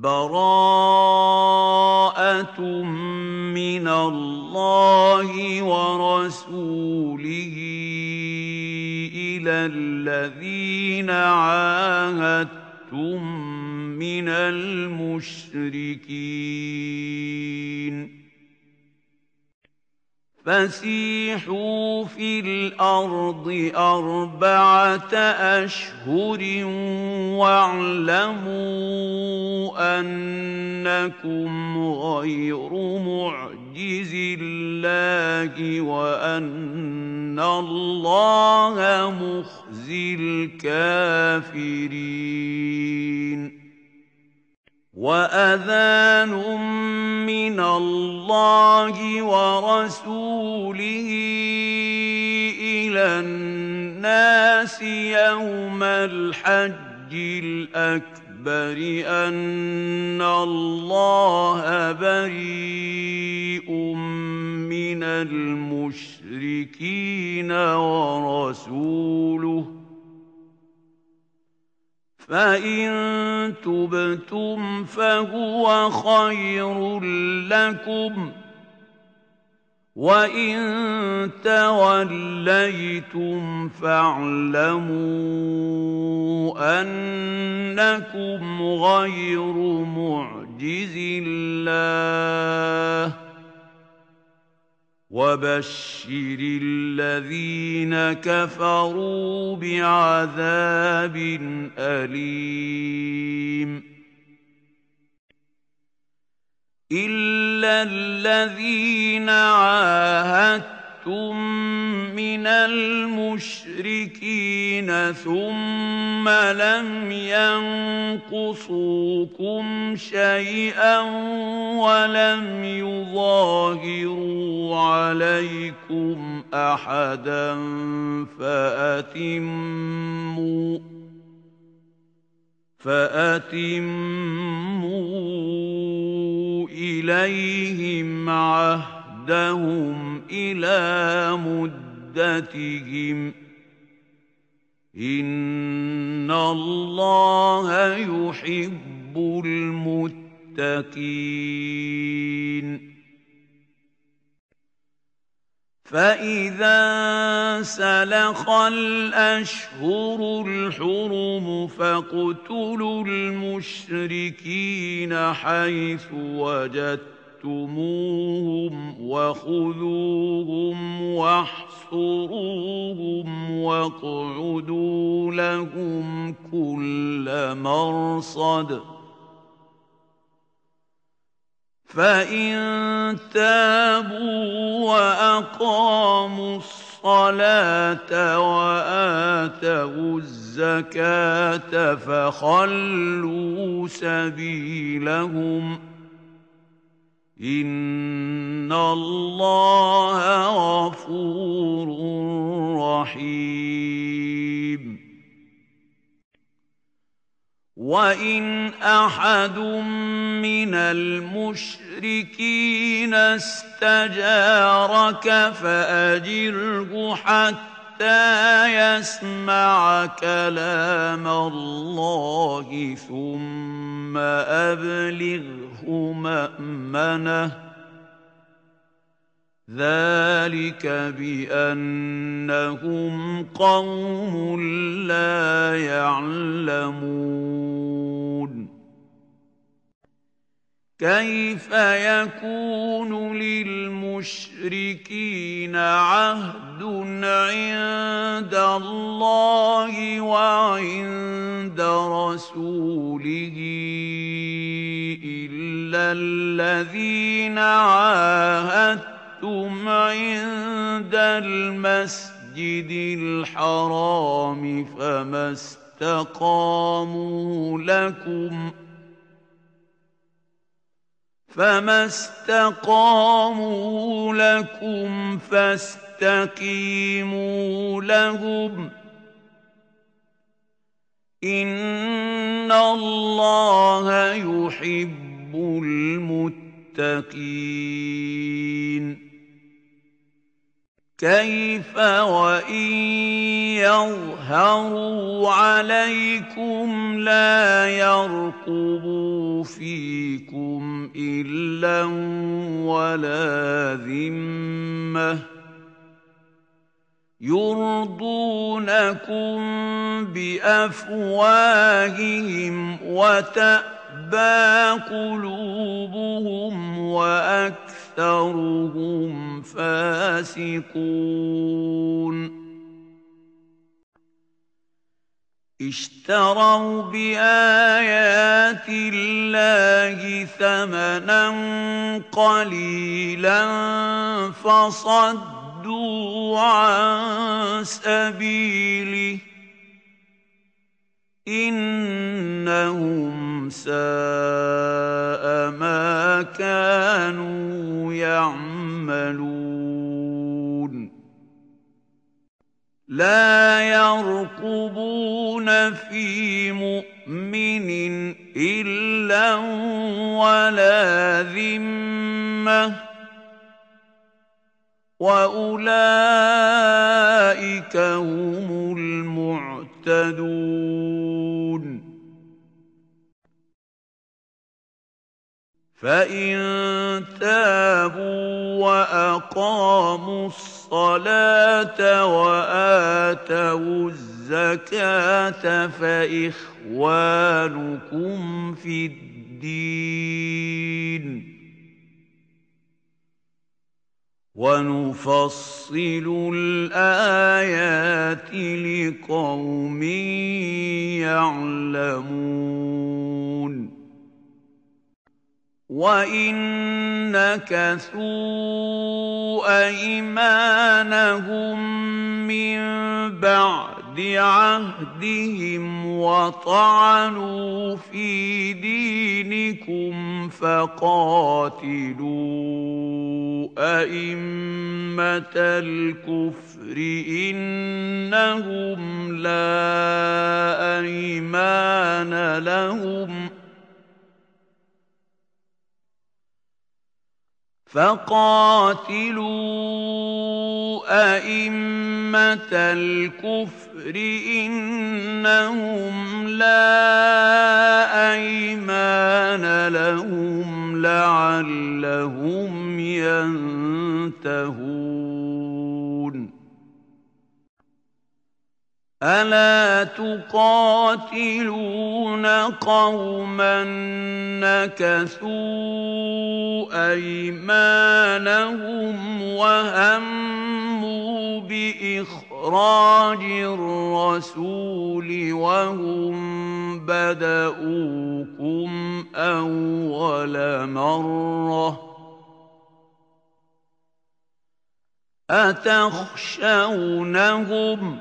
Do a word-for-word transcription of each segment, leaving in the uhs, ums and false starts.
بَرَاءَةٌ مِّنَ اللَّهِ وَرَسُولِهِ إِلَى الَّذِينَ عَاهَدتُّم مِّنَ الْمُشْرِكِينَ فَسِيحُوا فِي الْأَرْضِ أَرْبَعَةَ أَشْهُرٍ وَاعْلَمُوا أَنَّكُمْ غَيْرُ مُعْجِزِي اللَّهِ وَأَنَّ اللَّهَ مُخْزِي الْكَافِرِينَ وَأَذَانٌ مِّنَ اللَّهِ وَرَسُولِهِ إِلَى النَّاسِ يَوْمَ الْحَجِّ الْأَكْبَرِ أَنَّ اللَّهَ بَرِيءٌ مِّنَ الْمُشْرِكِينَ وَرَسُولُهُ فَإِن تُبْتُمْ فَهُوَ خَيْرٌ لَّكُمْ وَإِن تَوَلَّيْتُمْ فَاعْلَمُوا أَنَّكُمْ غَيْرُ مُعْجِزِي اللَّهِ وَبَشِّرِ الَّذِينَ كَفَرُوا بِعَذَابٍ أَلِيمٍ إِلَّا الَّذِينَ عَاهَدتُّم مِّنَ الْمُشْرِكِينَ ثُمَّ لَمْ يَنقُصُوكُمْ شَيْئًا وَلَمْ يُظَاهِرُوا عَلَيْكُمْ أَحَدًا فَأَتِمُّوا فَأَتِمُّوا إِلَيْهِمْ عَهْدَهُمْ إِلَىٰ مُدَّتِهِمْ ۚ إِنَّ اللَّهَ يُحِبُّ الْمُتَّقِينَ فَإِذَا انسَلَخَ الْأَشْهُرُ الْحُرُمُ فَاقْتُلُوا الْمُشْرِكِينَ حَيْثُ وَجَدتُّمُوهُمْ وَخُذُوهُمْ وَاحْصُرُوهُمْ وَاقْعُدُوا لَهُمْ كُلَّ مَرْصَدٍ فَإِن تَابُوا وَأَقَامُوا الصَّلَاةَ وَآتَوُا الزَّكَاةَ فَخَلُّوا سَبِيلَهُمْ ۚ إِنَّ اللَّهَ غَفُورٌ رَّحِيمٌ وَإِنْ أَحَدٌ مِّنَ الْمُشْرِكِينَ اسْتَجَارَكَ فَأَجِرْهُ حَتَّىٰ يَسْمَعَ كَلَامَ اللَّهِ ثُمَّ أَبْلِغْهُ مَأْمَنَهُ ۚ ذَٰلِكَ بِأَنَّهُمْ قَوْمٌ لَّا يَعْلَمُونَ كَيْفَ يَكُونُ لِلْمُشْرِكِينَ عَهْدٌ عِندَ اللَّهِ وَعِندَ رَسُولِهِ إِلَّا الَّذِينَ عَاهَدتُّمْ عِندَ الْمَسْجِدِ الْحَرَامِ فَمَا اسْتَقَامُوا لَكُمْ فَمَا اسْتَقَامُوا لَكُمْ فَاسْتَقِيمُوا لَهُمْ ۚ إِنَّ اللَّهَ يُحِبُّ الْمُتَّقِينَ كيف وإن يظهروا عليكم لا يرقبوا فيكم إلا ولا ذمة يرضونكم بأفواههم وتأبى قلوبهم وأكثرهم فاسقون اشتروا بآيات الله ثمنا قليلا فصدوا عن سبيله إنهم ساء ما كانوا يعملون لا يرقبون في مؤمن إلا ولا ذمة وأولئك هم المعتدون فإن تابوا وأقاموا الصلاة وآتوا الزكاة فإخوانكم في الدين ونفصل الآيات لقوم يعلمون وإن نكثوا أيمانهم من بعد عهدهم وطعنوا في دينكم فقاتلوا أئمة الكفر إنهم لا أيمان لهم فقاتلوا أئمة الكفر إنهم لا أيمان لهم لعلهم ينتهون ألا تقاتلون قوما نكثوا أيمانهم وهموا بإخراج الرسول وهم بدؤوكم أول مرة أتخشونهم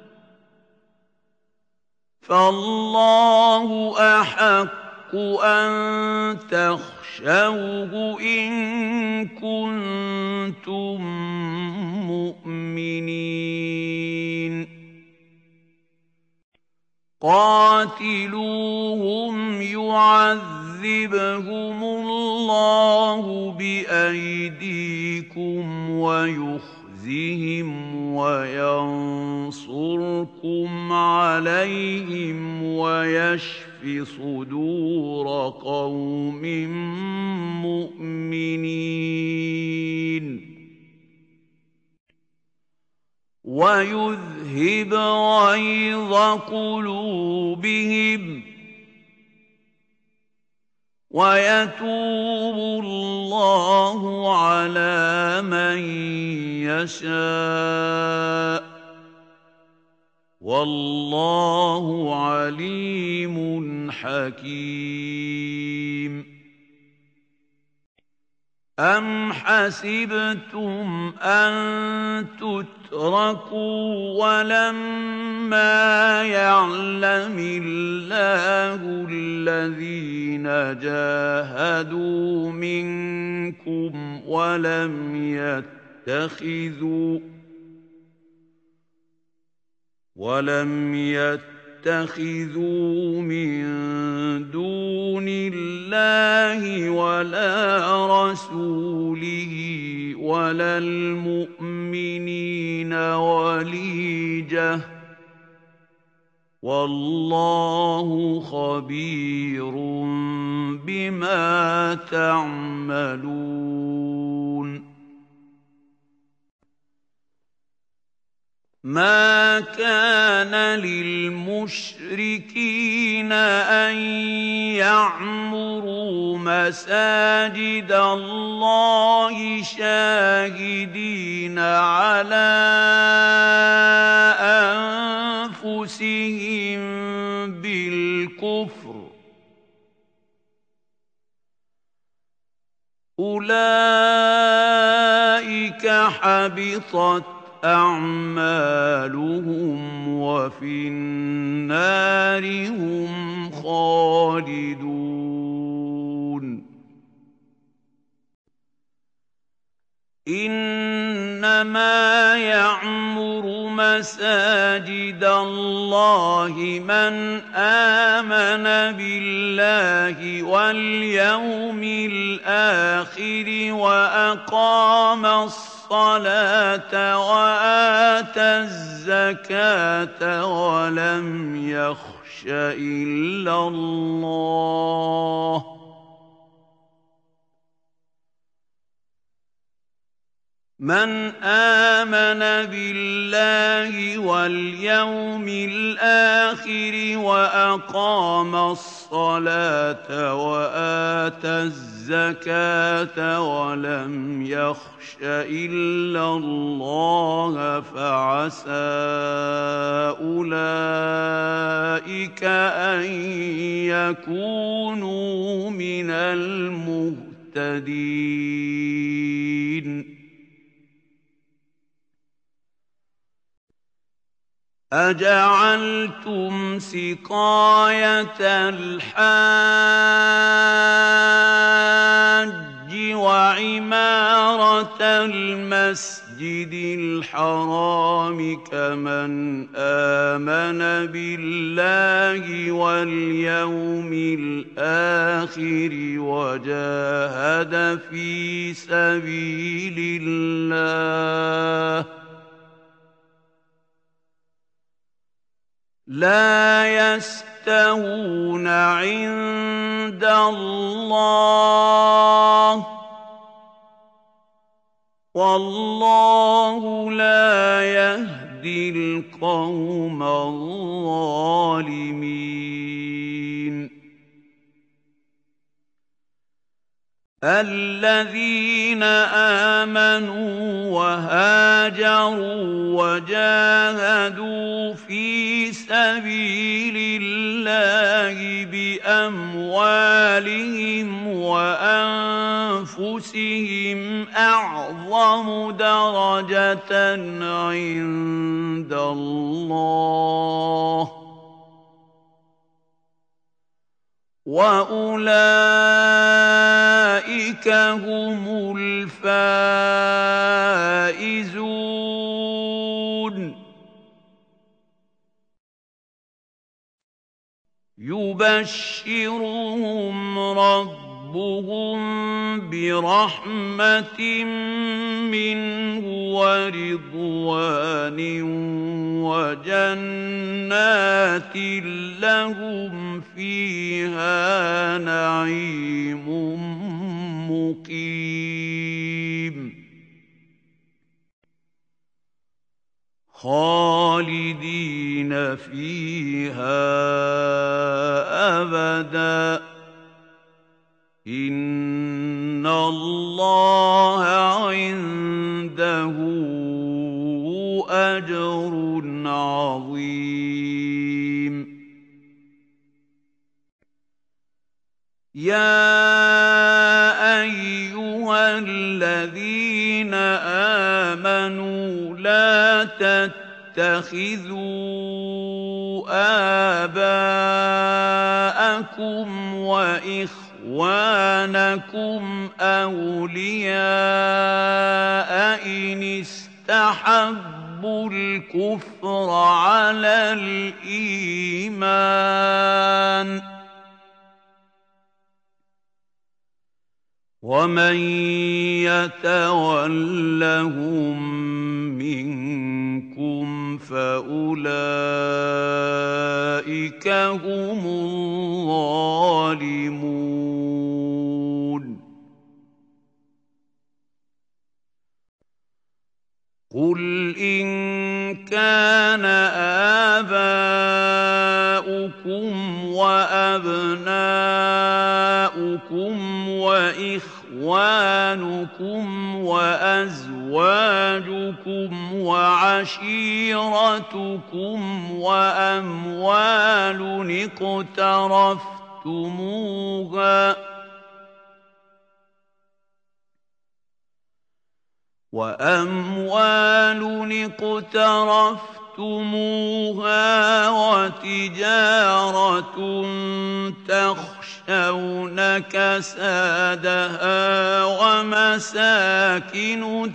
فالله أحق أن تخشوه إن كنتم مؤمنين قاتلوهم يعذبهم الله بأيديكم ويخرجهم وينصركم عليهم ويشف صدور قوم مؤمنين ويذهب غيظ قلوبهم ويتوب الله على من يشاء والله عليم حكيم أم حسبتم أن تتركوا ولما يعلم الله الذين جاهدوا منكم ولم يتخذوا ولم يتخذوا من دون الله ولا رسوله ولا المؤمنين وليجة والله خبير بما تعملون ما كان للمشركين أن يعمروا مساجد الله شاهدين على أنفسهم بالكفر أولئك حبطت أعمالهم وفي النار هم خالدون إنما يعمر مساجد الله من آمن بالله واليوم الآخر وأقام الصلاة الصلاة وآتى الزكاة ولم يخش إلا الله من آمن بالله واليوم الآخر وأقام الصلاة وآتى الزكاة ولم يخش إلا الله فعسى أولئك أن يكونوا من المهتدين أجعلتم سقاية الحاج وعمارة المسجد الحرام كمن آمن بالله واليوم الآخر وجاهد في سبيل الله لا يستوون عند الله والله لا يهدي القوم الظالمين الذين آمنوا وهاجروا وجاهدوا في سبيل الله بأموالهم وأنفسهم أعظم درجة عند الله وأولئك هم الفائزون يبشرهم ربهم برحمة منه ورضوان وجنات لهم فيها نعيم مقيم خالدين فيها أبدا إن الله عنده أجر عظيم يا أيها الذين آمنوا لا تتخذوا آباءكم وإخوانكم أولياء إن استحبوا الكفر على الإيمان ومن يتولهم منكم فأولئك هم الظالمون قل إن كان آباؤكم وأبناؤكم وإخوانكم وأزواجكم وعشيرتكم وأموال اقترفتموها وأموال اقترفتموها وتجارة تخشون كسادها ومساكن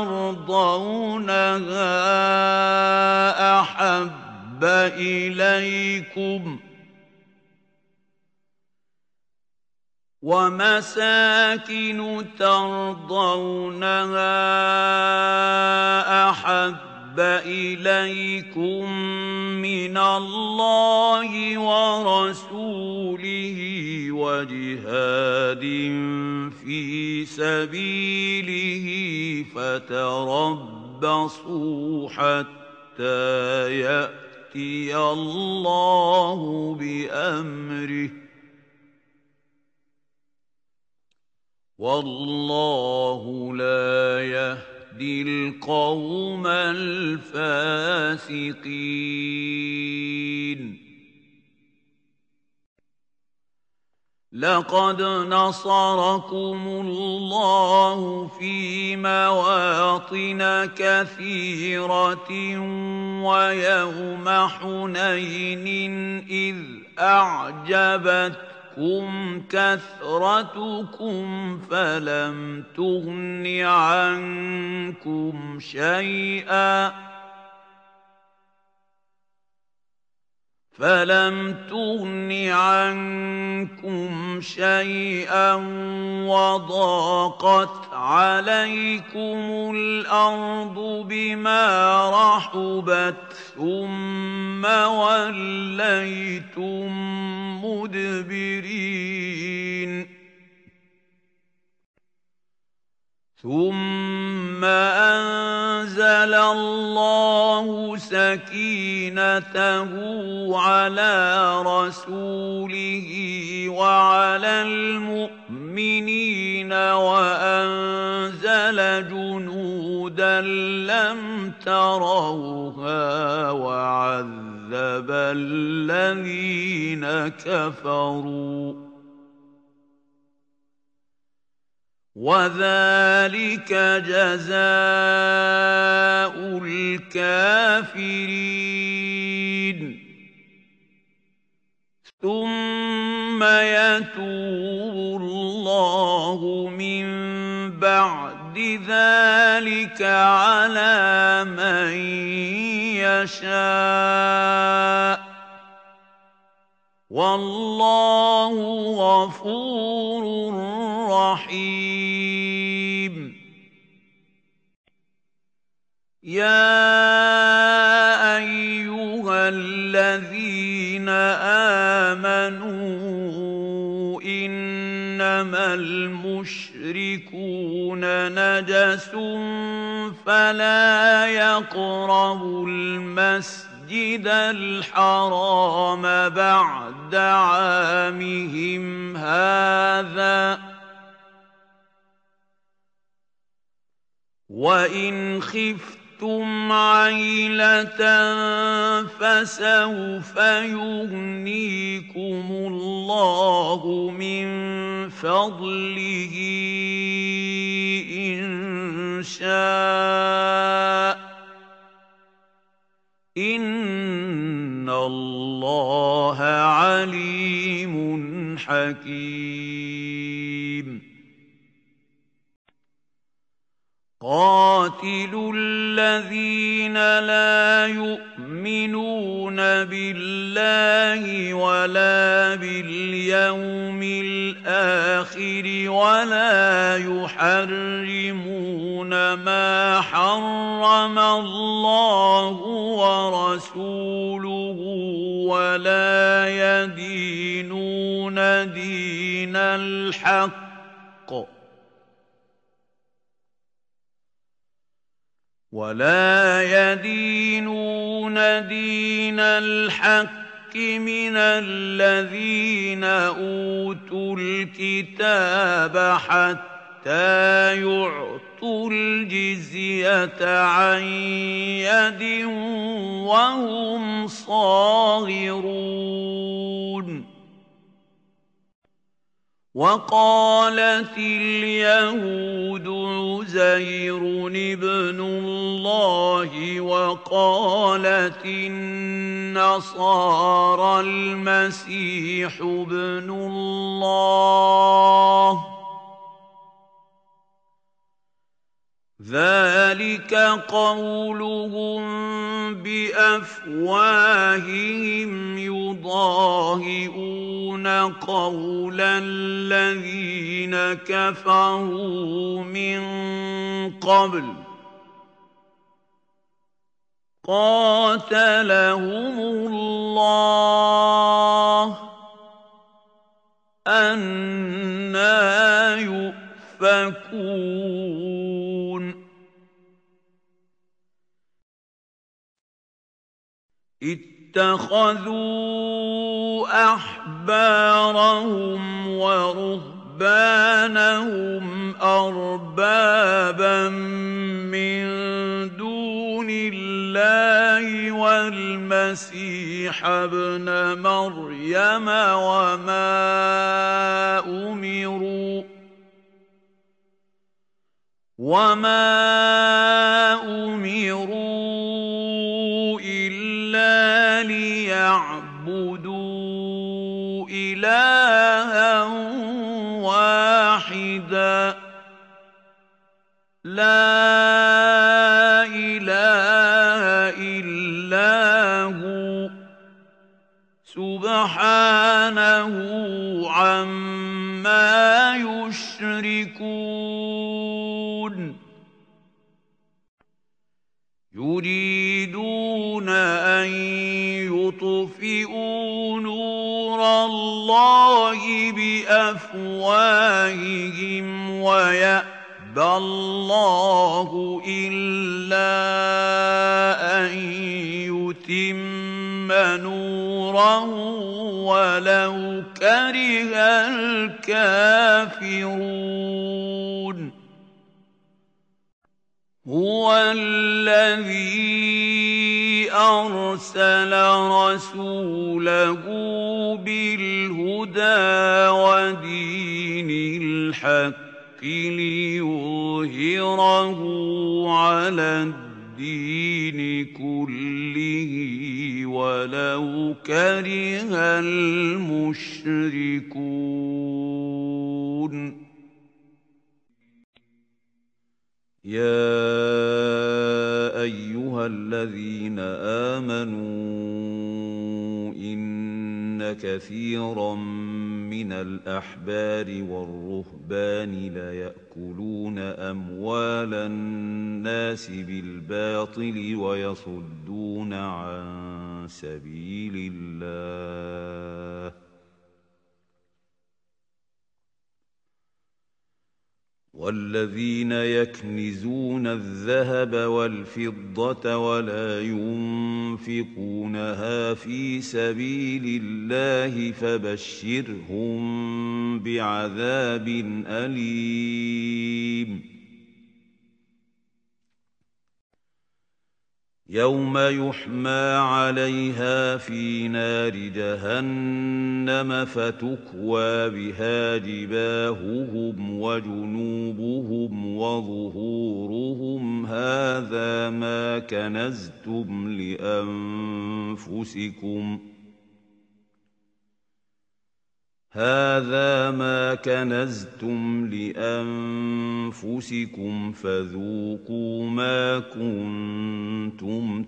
ترضونها أحب إليكم ومساكن ترضونها أحب إليكم من الله ورسوله وجهاد في سبيله فتربصوا حتى يأتي الله بأمره والله لا يهدي القوم الفاسقين لقد نصركم الله في مواطن كثيرة ويوم حنين إذ أعجبتكم كم كثرتكم فلم تغن عنكم شيئا فلم تغن عنكم شيئا وضاقت عليكم الأرض بما رحبت ثم وليتم مدبرين ثم أنزل الله سكينته على رسوله وعلى المؤمنين وأنزل جنودا لم تروها وعذب الذين كفروا وذلك جزاء الكافرين ثم يتوب الله من بعد ذلك على من يشاء والله غفور رحيم يا أيها الذين آمنوا إنما المشركون نجس فلا يقربوا المسجد المسجد الحرام بعد عامهم هذا وإن خفتم عيلة فسوف يغنيكم الله من فضله إن شاء إن الله عليم حكيم قاتلوا الذين لا يؤمنون بالله ولا باليوم الآخر الآخر ولا يحرمون ما حرم الله ورسوله ولا يدينون دين الحق ولا يدينون دين الحق من الذين أوتوا الكتاب حتى يعطوا الجزية عن يد وهم صاغرون. وقالت اليهود عزير ابن الله وقالت النصارى المسيح ابن الله ذلك قولهم بأفواههم يضاهئون قول الذين كفروا من قبل قاتلهم الله أنى يؤفكون. اتخذوا أحبارهم ورهبانهم أربابا من دون الله والمسيح ابن مريم وما أمروا وما أمروا إلا ليعبدوا إلها واحدا لا إله إلا هو سبحانه عما يشركون. يريدون أن يطفئوا نور الله بأفواههم ويأبى الله إلا أن يتم نوره ولو كره الكافرون. هو الذي أرسل رسوله بالهدى ودين الحق ليظهره على الدين كله ولو كره المشركون. يا أيها الذين آمنوا إن كثيرا من الأحبار والرهبان ليأكلون أموال الناس بالباطل ويصدون عن سبيل الله والذين يكنزون الذهب والفضة ولا ينفقونها في سبيل الله فبشرهم بعذاب أليم. يوم يحمى عليها في نار جهنم فتكوى بها جباههم وجنوبهم وظهورهم هذا ما كنزتم لأنفسكم هذا ما كنزتم لأنفسكم فذوقوا ما كنتم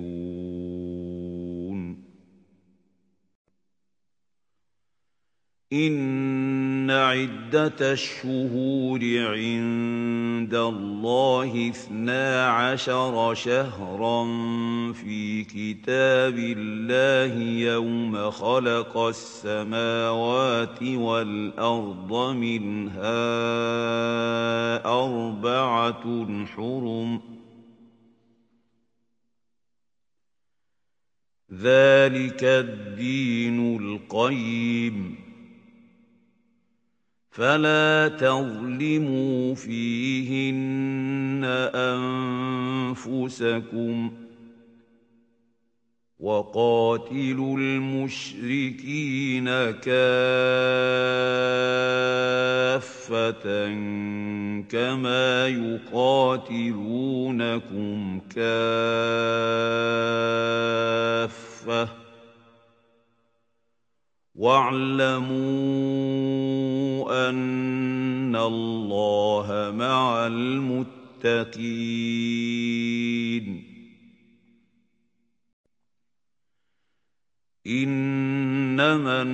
تكنزون. إن عدة الشهور عند الله اثنا عشر شهرا في كتاب الله يوم خلق السماوات والأرض منها أربعة حرم ذلك الدين القيم فلا تظلموا فيهن أنفسكم وقاتلوا المشركين كافة كما يقاتلونكم كافة واعلموا أن الله مع المتقين إنما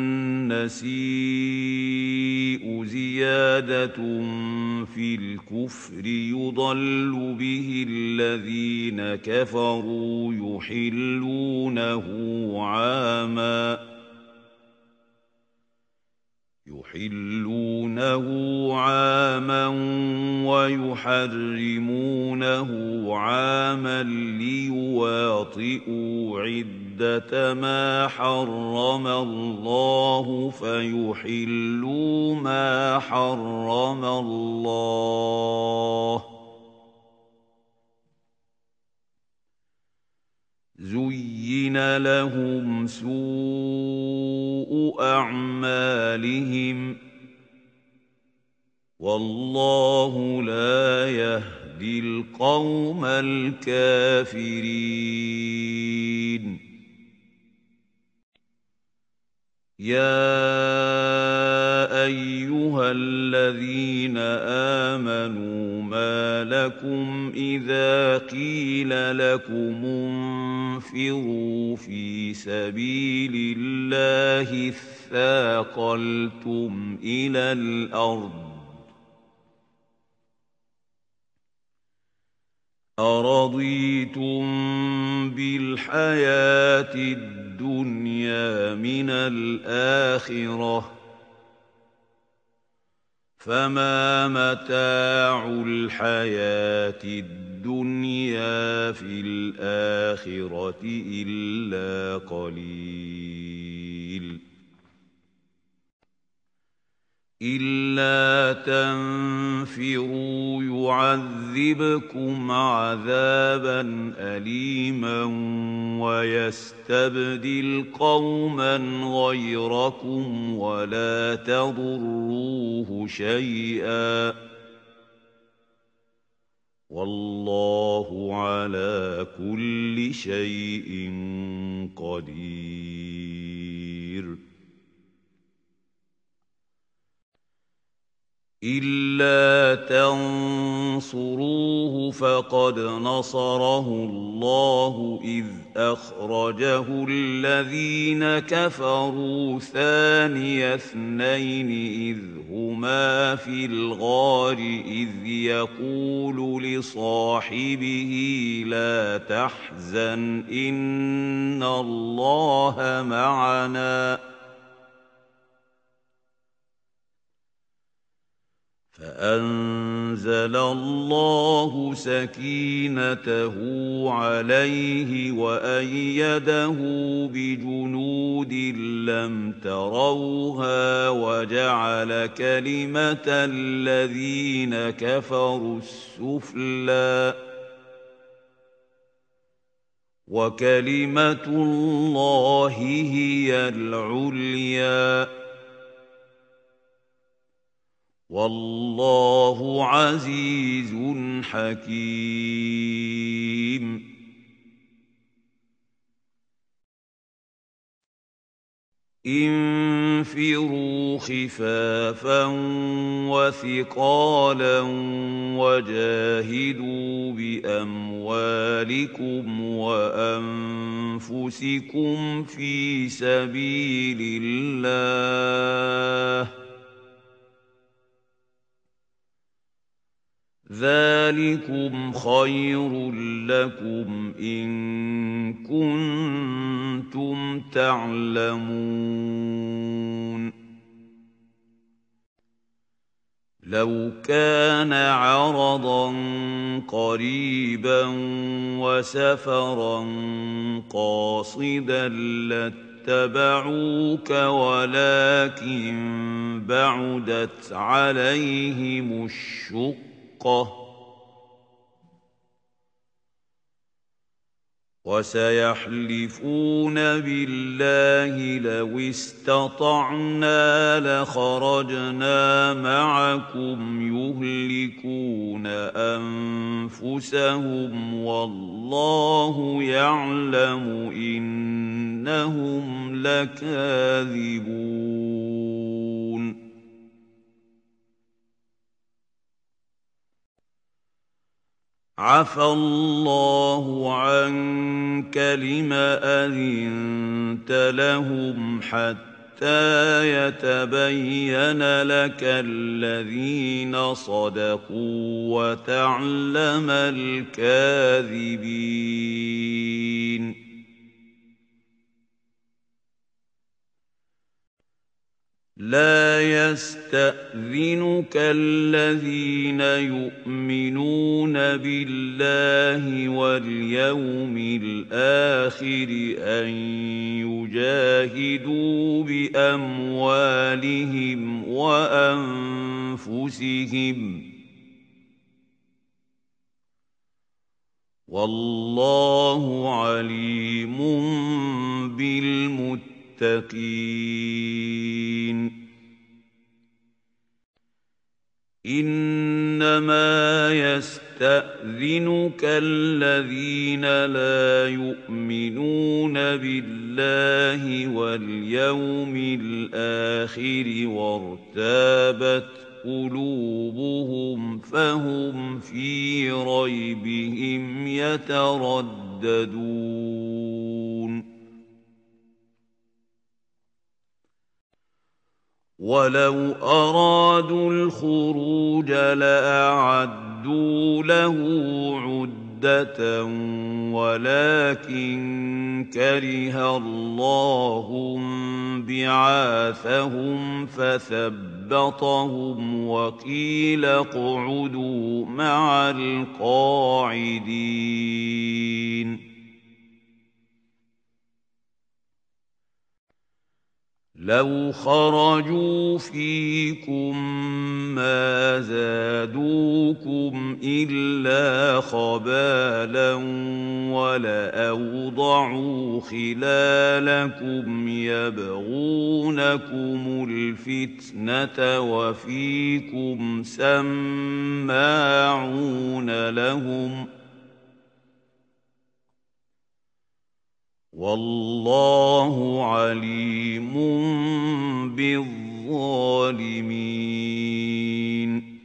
النسيء زيادة في الكفر يضل به الذين كفروا يحلونه عاماً يحلونه عاما ويحرمونه عاما ليواطئوا عدة ما حرم الله فيحلوا ما حرم الله زين لهم سوء أعمالهم والله لا يهدي القوم الكافرين يا أيها الذين آمنوا ما لكم إذا قيل لكم انفروا في سبيل الله اثاقلتم إلى الأرض أرضيتم بالحياة الدنيا من الآخرة فما متاع الحياة الدنيا في الآخرة إلا قليل إلا تنفروا يعذبكم عذابا أليما ويستبدل قوما غيركم ولا تضروه شيئا والله على كل شيء قدير إلا تنصروه فقد نصره الله إذ أخرجه الذين كفروا ثاني اثنين إذ هما في الغار إذ يقول لصاحبه لا تحزن إن الله معنا فأنزل الله سكينته عليه وأيده بجنود لم تروها وجعل كلمة الذين كفروا السفلى وكلمة الله هي العليا والله عزيز حكيم انفروا خفافا وثقالا وجاهدوا بأموالكم وأنفسكم في سبيل الله ذلكم خير لكم إن كنتم تعلمون لو كان عرضا قريبا وسفرا قاصدا لاتبعوك ولكن بعدت عليهم الشقة وسيحلفون بالله لو استطعنا لخرجنا معكم يهلكون أنفسهم والله يعلم إنهم لكاذبون عفى الله عنك لم أذنت لهم حتى يتبين لك الذين صدقوا وتعلم الكاذبين لا يستأذنك الذين يؤمنون بالله واليوم الآخر أن يجاهدوا بأموالهم وأنفسهم والله عليم بالمتقين إنما يستأذنك الذين لا يؤمنون بالله واليوم الآخر وارتابت قلوبهم فهم في ريبهم يترددون ولو أرادوا الخروج لأعدوا له عدة ولكن كره الله بعاثهم فثبطهم وقيل اقعدوا مع القاعدين لو خرجوا فيكم ما زادوكم إلا خبالا ولأوضعوا خلالكم يبغونكم الفتنة وفيكم سماعون لهم والله عليم بالظالمين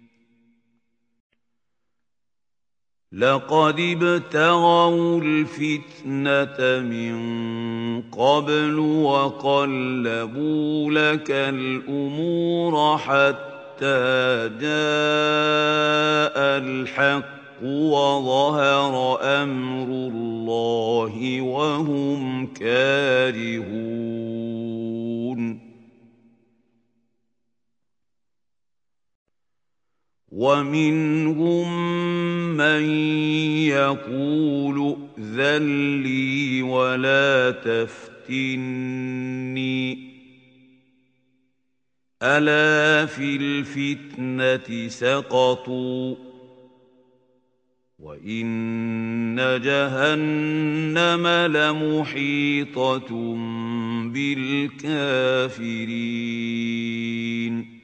لقد ابتغوا الفتنة من قبل وقلبوا لك الأمور حتى جاء الحق وظهر أمر الله وهم كارهون ومنهم من يقول ائذن لي ولا تفتني ألا في الفتنة سقطوا وإن جهنم لمحيطة بالكافرين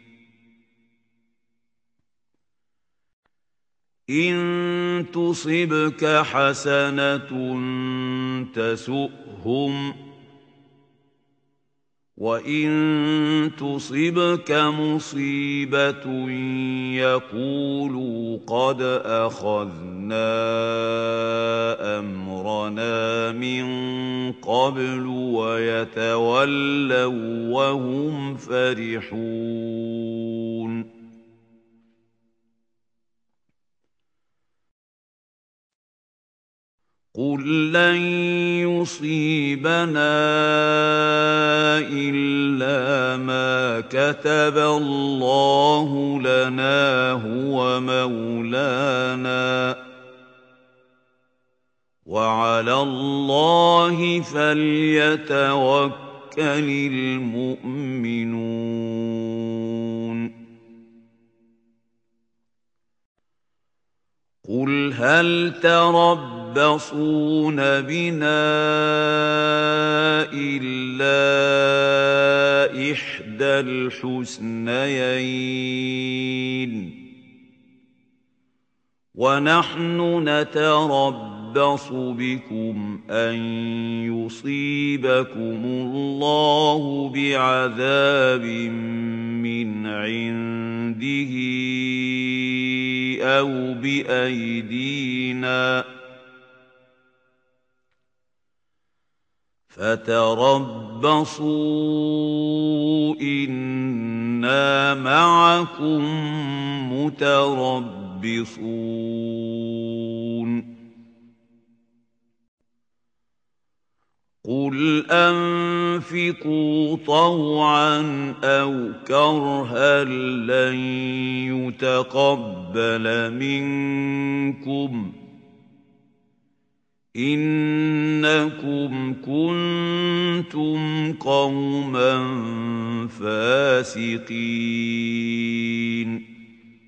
إن تصبك حسنة تسؤهم وَإِن تُصِبْكَ مُصِيبَةٌ يَقُولُوا قَدْ أَخَذْنَا أَمْرَنَا مِن قَبْلُ وَيَتَوَلَّوا وَّهُمْ فَرِحُونَ قُل لَّن يُصِيبَنَا إِلَّا مَا كَتَبَ اللَّهُ لَنَا هُوَ مَوْلَانَا ۚ وَعَلَى اللَّهِ فَلْيَتَوَكَّلِ الْمُؤْمِنُونَ قُلْ هَلْ تَرَبَّصُونَ بِنَا إِلَّا إِحْدَى الْحُسْنَيَيْنِ ۖ وَنَحْنُ نَتَرَبَّصُ بِكُمْ أَن يُصِيبَكُمُ اللَّهُ بِعَذَابٍ مِّنْ عِندِهِ أَوْ بِأَيْدِينَا ۖ فَتَرَبَّصُوا إِنَّا مَعَكُم مُّتَرَبِّصُونَ قُلْ أَنفِقُوا طَوْعًا أَوْ كَرْهًا لَّن يُتَقَبَّلَ مِنكُمْ ۖ إِنَّكُمْ كُنتُمْ قَوْمًا فَاسِقِينَ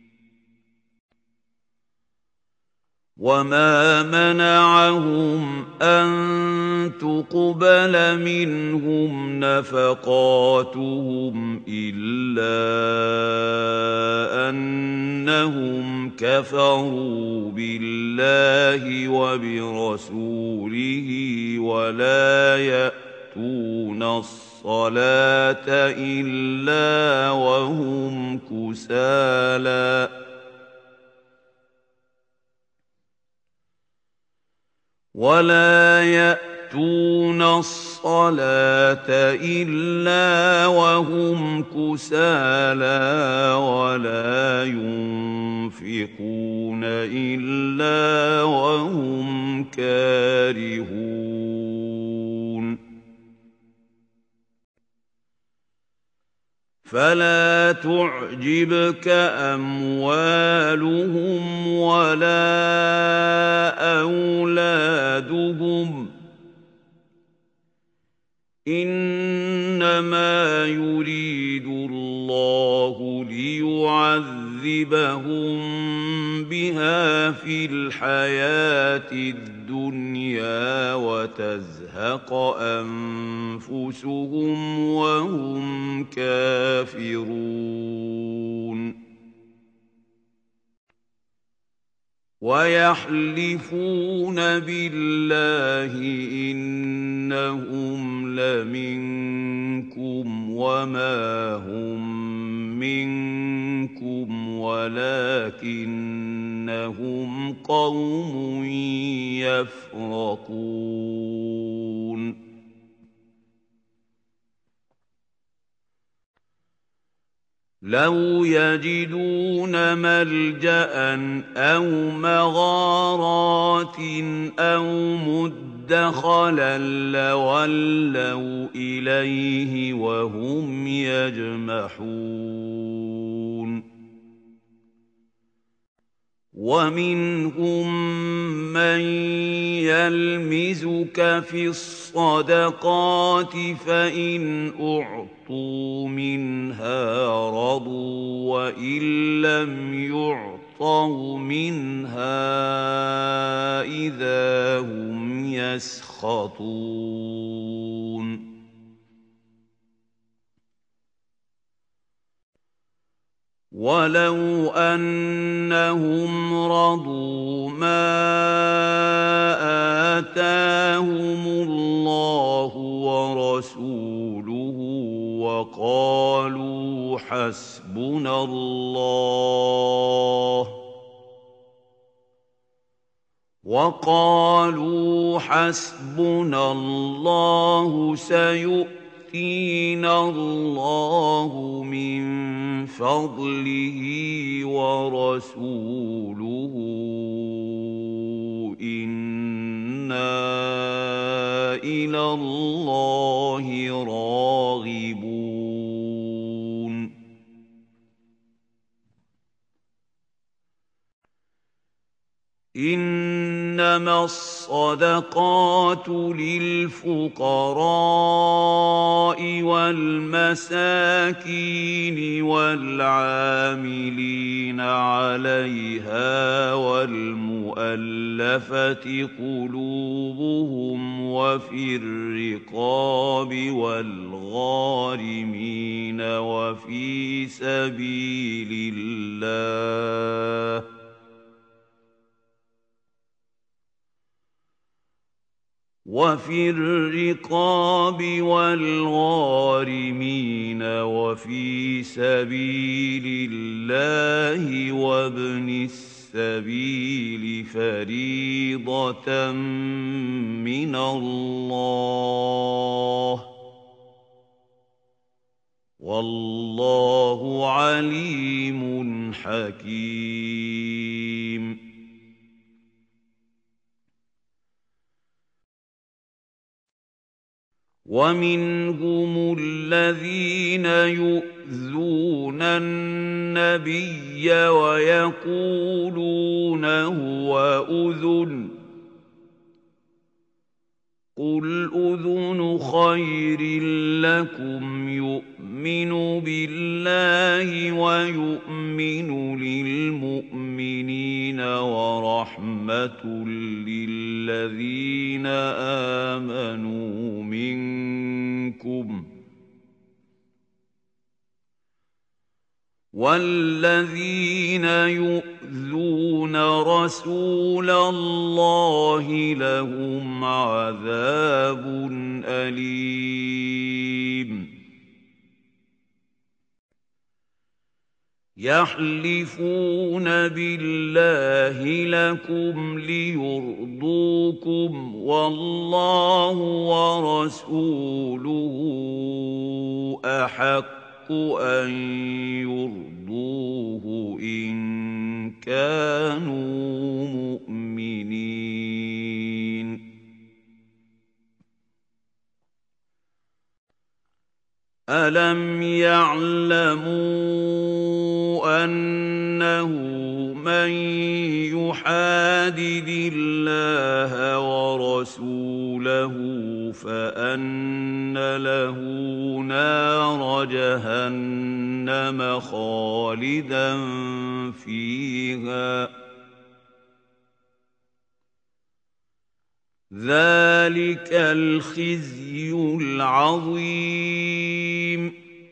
وَمَا مَنَعَهُمْ أَن تُقْبَلَ مِنْهُمْ نَفَقَاتُهُمْ إِلَّا أَنَّهُمْ كَفَرُوا بِاللَّهِ وَبِرَسُولِهِ وَلَا يَأْتُونَ الصَّلَاةَ إِلَّا وَهُمْ كُسَالَىٰ وَلَا يَأْتُونَ الصَّلَاةَ إِلَّا وَهُمْ كُسَالَىٰ وَلَا يُنفِقُونَ إِلَّا وَهُمْ كَارِهُونَ فَلَا تُعْجِبْكَ أَمْوَالُهُمْ وَلَا أَوْلَادُهُمْ ۚ إِنَّمَا يُرِيدُ اللَّهُ لِيُعَذِّبَهُم بِهَا فِي الْحَيَاةِ الدُّنْيَا وَتَزْهَقَ أَنفُسُهُمْ وَهُمْ كَافِرُونَ وَيَحْلِفُونَ بِاللَّهِ إِنَّهُمْ لَمِنكُمْ وَمَا هُم مِّنكُمْ وَلَٰكِنَّهُمْ قَوْمٌ يَفْرَقُونَ لَوْ يَجِدُونَ مَلْجَأً أَوْ مَغَارَاتٍ أَوْ مُدَّخَلًا لَّوَلَّوْا إِلَيْهِ وَهُمْ يَجْمَحُونَ وَمِنْهُم مَّن يَلْمِزُكَ فِي الصَّدَقَاتِ فَإِنْ أُعْطُوا مِنْهَا رَضُوا وَإِن لَّمْ يُعْطَوْا مِنْهَا إِذَا هُمْ يَسْخَطُونَ وَلَوْ أَنَّهُمْ رَضُوا مَا آتَاهُمُ اللَّهُ وَرَسُولُهُ وقالوا حسبنا الله وقالوا حسبنا الله سيؤتينا الله من فضله ورسوله إنا إلى الله راغبون إنما الصدقات للفقراء والمساكين والعاملين عليها والمؤلفة قلوبهم وفي الرقاب والغارمين وفي سبيل الله وفي الرقاب والغارمين وفي سبيل الله وابن السبيل فريضة من الله والله عليم حكيم ومنهم الذين يؤذون النبي ويقولون هو أذن قل أذن خير لكم يؤمن بالله ويؤمن للمؤمنين ورحمة للذين آمنوا منكم والذين يؤذون رسول الله لهم عذاب أليم يحلفون بالله لكم ليرضوكم والله ورسوله أحق أن يرضوه إن كانوا مؤمنين ألم يعلموا أنه من يحادد الله ورسوله فأن له نار جهنم خالدا فيها ذلك الخزي العظيم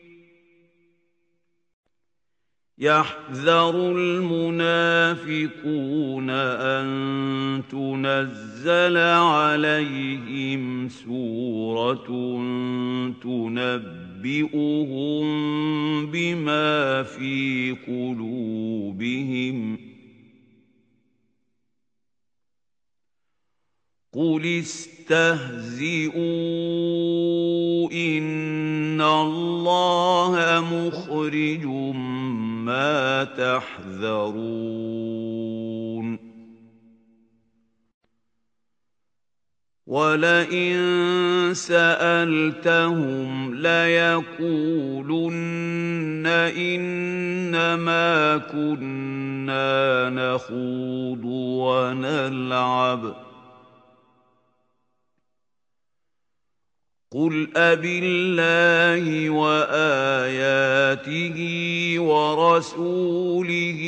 يحذر المنافقون أن تنزل عليهم سورة تنبئهم بما في قلوبهم قل استهزئوا إن الله مخرج ما تحذرون ولئن سألتهم ليقولن إنما كنا نخوض ونلعب قل أبالله وآياته ورسوله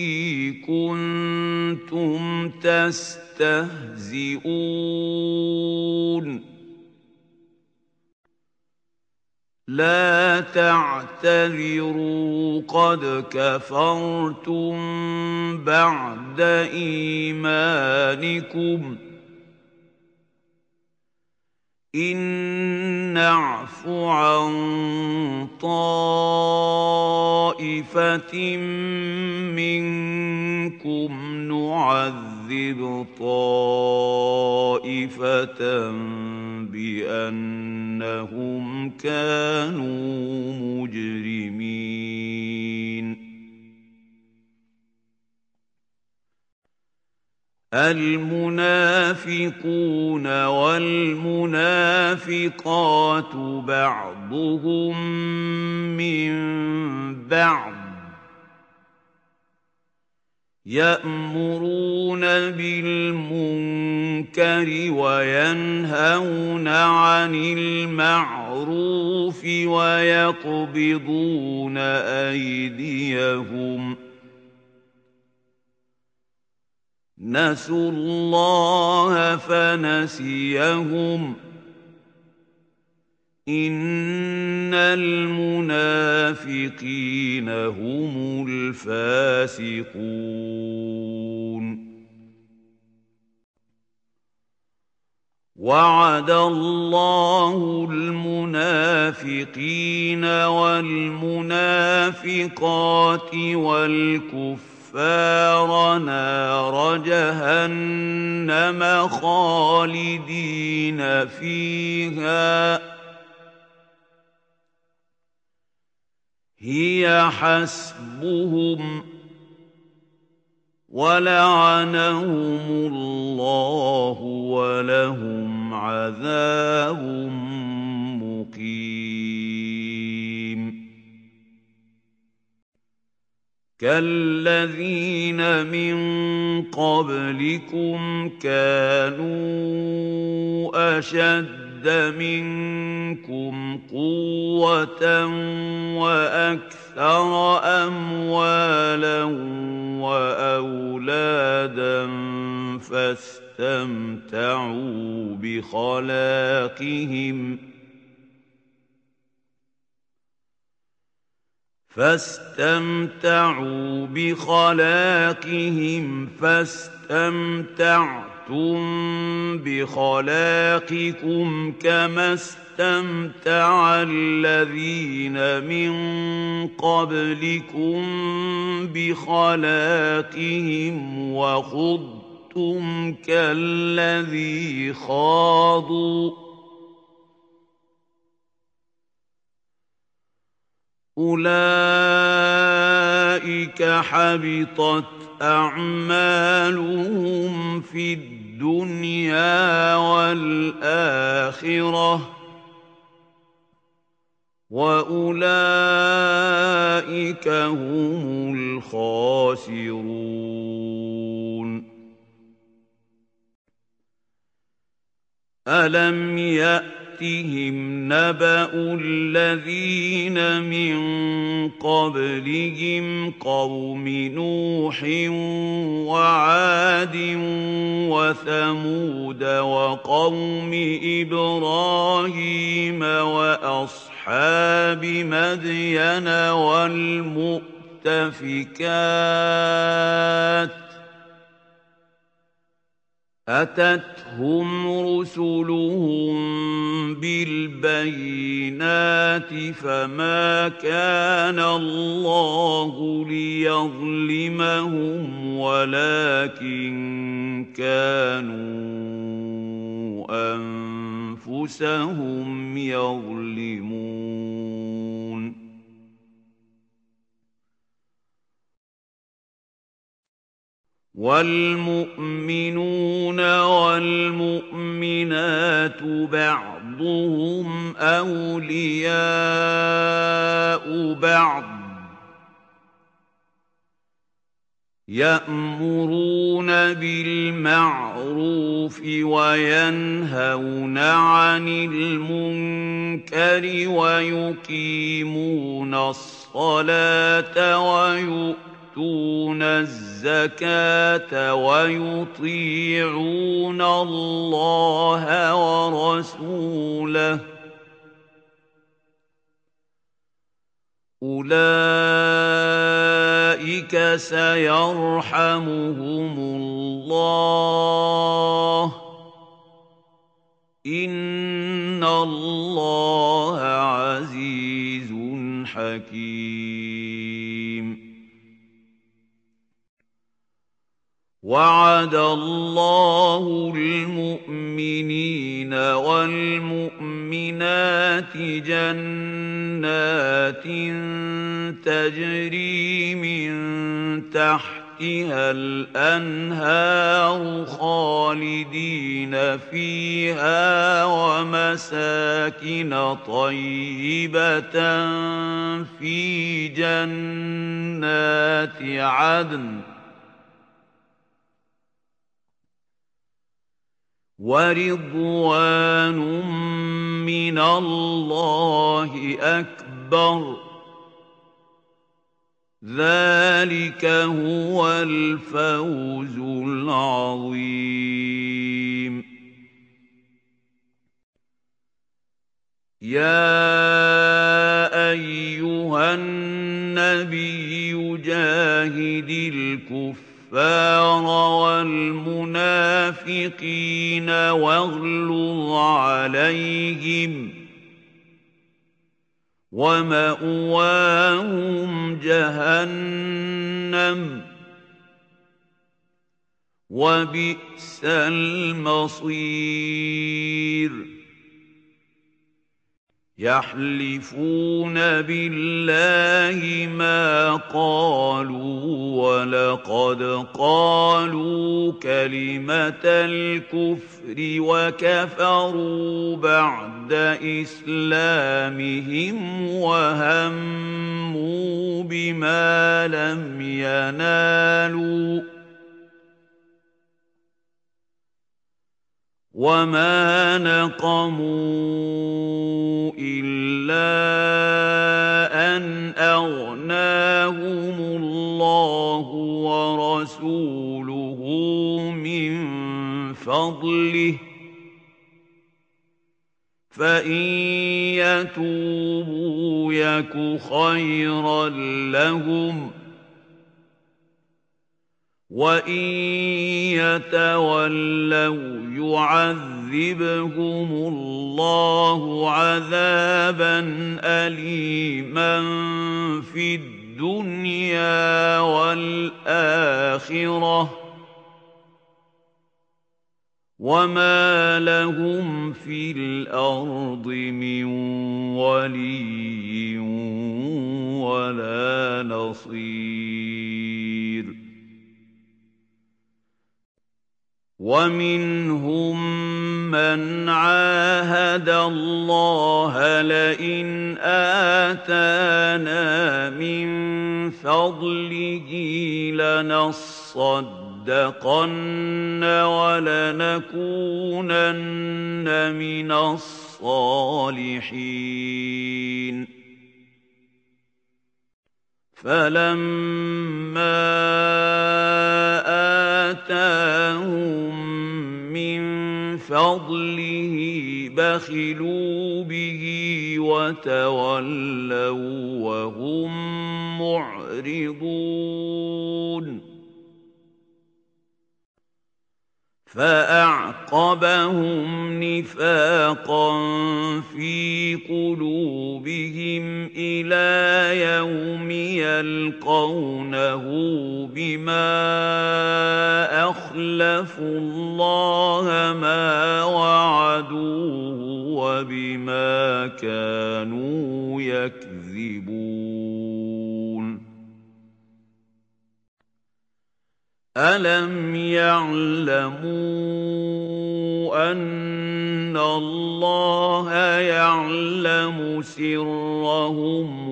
كنتم تستهزئون لا تعتذروا قد كفرتم بعد إيمانكم إن نعف عن طائفة منكم نعذب طائفة بأنهم كانوا مجرمين. المنافقون والمنافقات بعضهم من بعض يأمرون بالمنكر وينهون عن المعروف ويقبضون أيديهم نسوا الله فنسيهم إن المنافقين هم الفاسقون. وعد الله المنافقين والمنافقات والكفار كفار نار جهنم خالدين فيها هي حسبهم ولعنهم الله ولهم عذاب مقيم. كالذين من قبلكم كانوا أشد منكم قوة وأكثر أموالا وأولادا فاستمتعوا بخلاقهم فاستمتعوا بخلاقهم فاستمتعتم بخلاقكم كما استمتع الذين من قبلكم بخلاقهم وخضتم كالذي خاضوا أولئك حبطت أعمالهم في الدنيا والآخرة وأولئك هم الخاسرون. ألم يأتهم نبأ الذين من قبلهم قوم نوح وعاد وثمود وقوم إبراهيم وأصحاب مدين والمؤتفكات أتتهم رسلهم بالبينات فما كان الله ليظلمهم ولكن كانوا أنفسهم يظلمون. والمؤمنون والمؤمنات بعضهم أولياء بعض يأمرون بالمعروف وينهون عن المنكر ويقيمون الصلاة ويؤمنون يؤتون الزكاة ويطيعون الله ورسوله أولئك سيرحمهم الله إن الله عزيز حكيم. وعد الله المؤمنين والمؤمنات جنات تجري من تحتها الأنهار خالدين فيها ومساكن طيبة في جنات عدن ورضوان من الله أكبر ذلك هو الفوز العظيم. يا أيها النبي جاهد الكفر الكفار والمنافقين واغلظ عليهم ومأواهم جهنم وبئس المصير. يحلفون بالله ما قالوا ولقد قالوا كلمة الكفر وكفروا بعد إسلامهم وهموا بما لم ينالوا وما نقموا إلا أن أغناهم الله ورسوله من فضله فإن يتوبوا يك خيرا لهم وإن يتولوا يعذبهم الله عذابا أليما في الدنيا والآخرة وما لهم في الأرض من ولي ولا نصير. ومنهم من عاهد الله لئن آتانا من فضله لنصدقن ولنكونن من الصالحين. فلما آتاهم من فضله بخلوا به وتولوا وهم معرضون. فأعقبهم نفاقا في قلوبهم إلى يوم يلقونه بما أخلفوا الله ما وعدوه وبما كانوا يكذبون. ألم يعلموا أن الله يعلم سرهم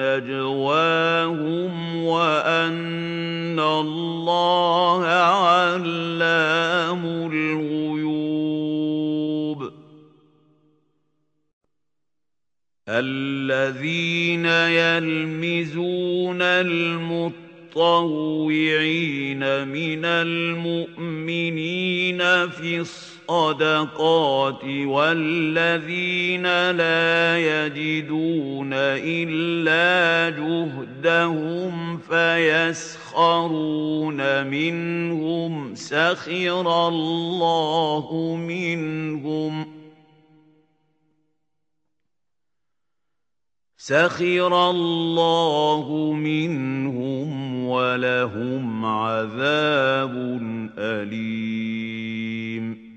ونجواهم وأن الله علام الغيوب. الذين يلمزون المتقين المتطوعين من المؤمنين في الصدقات والذين لا يجدون إلا جهدهم فيسخرون منهم سخر الله منهم سخر الله منهم ولهم عذاب أليم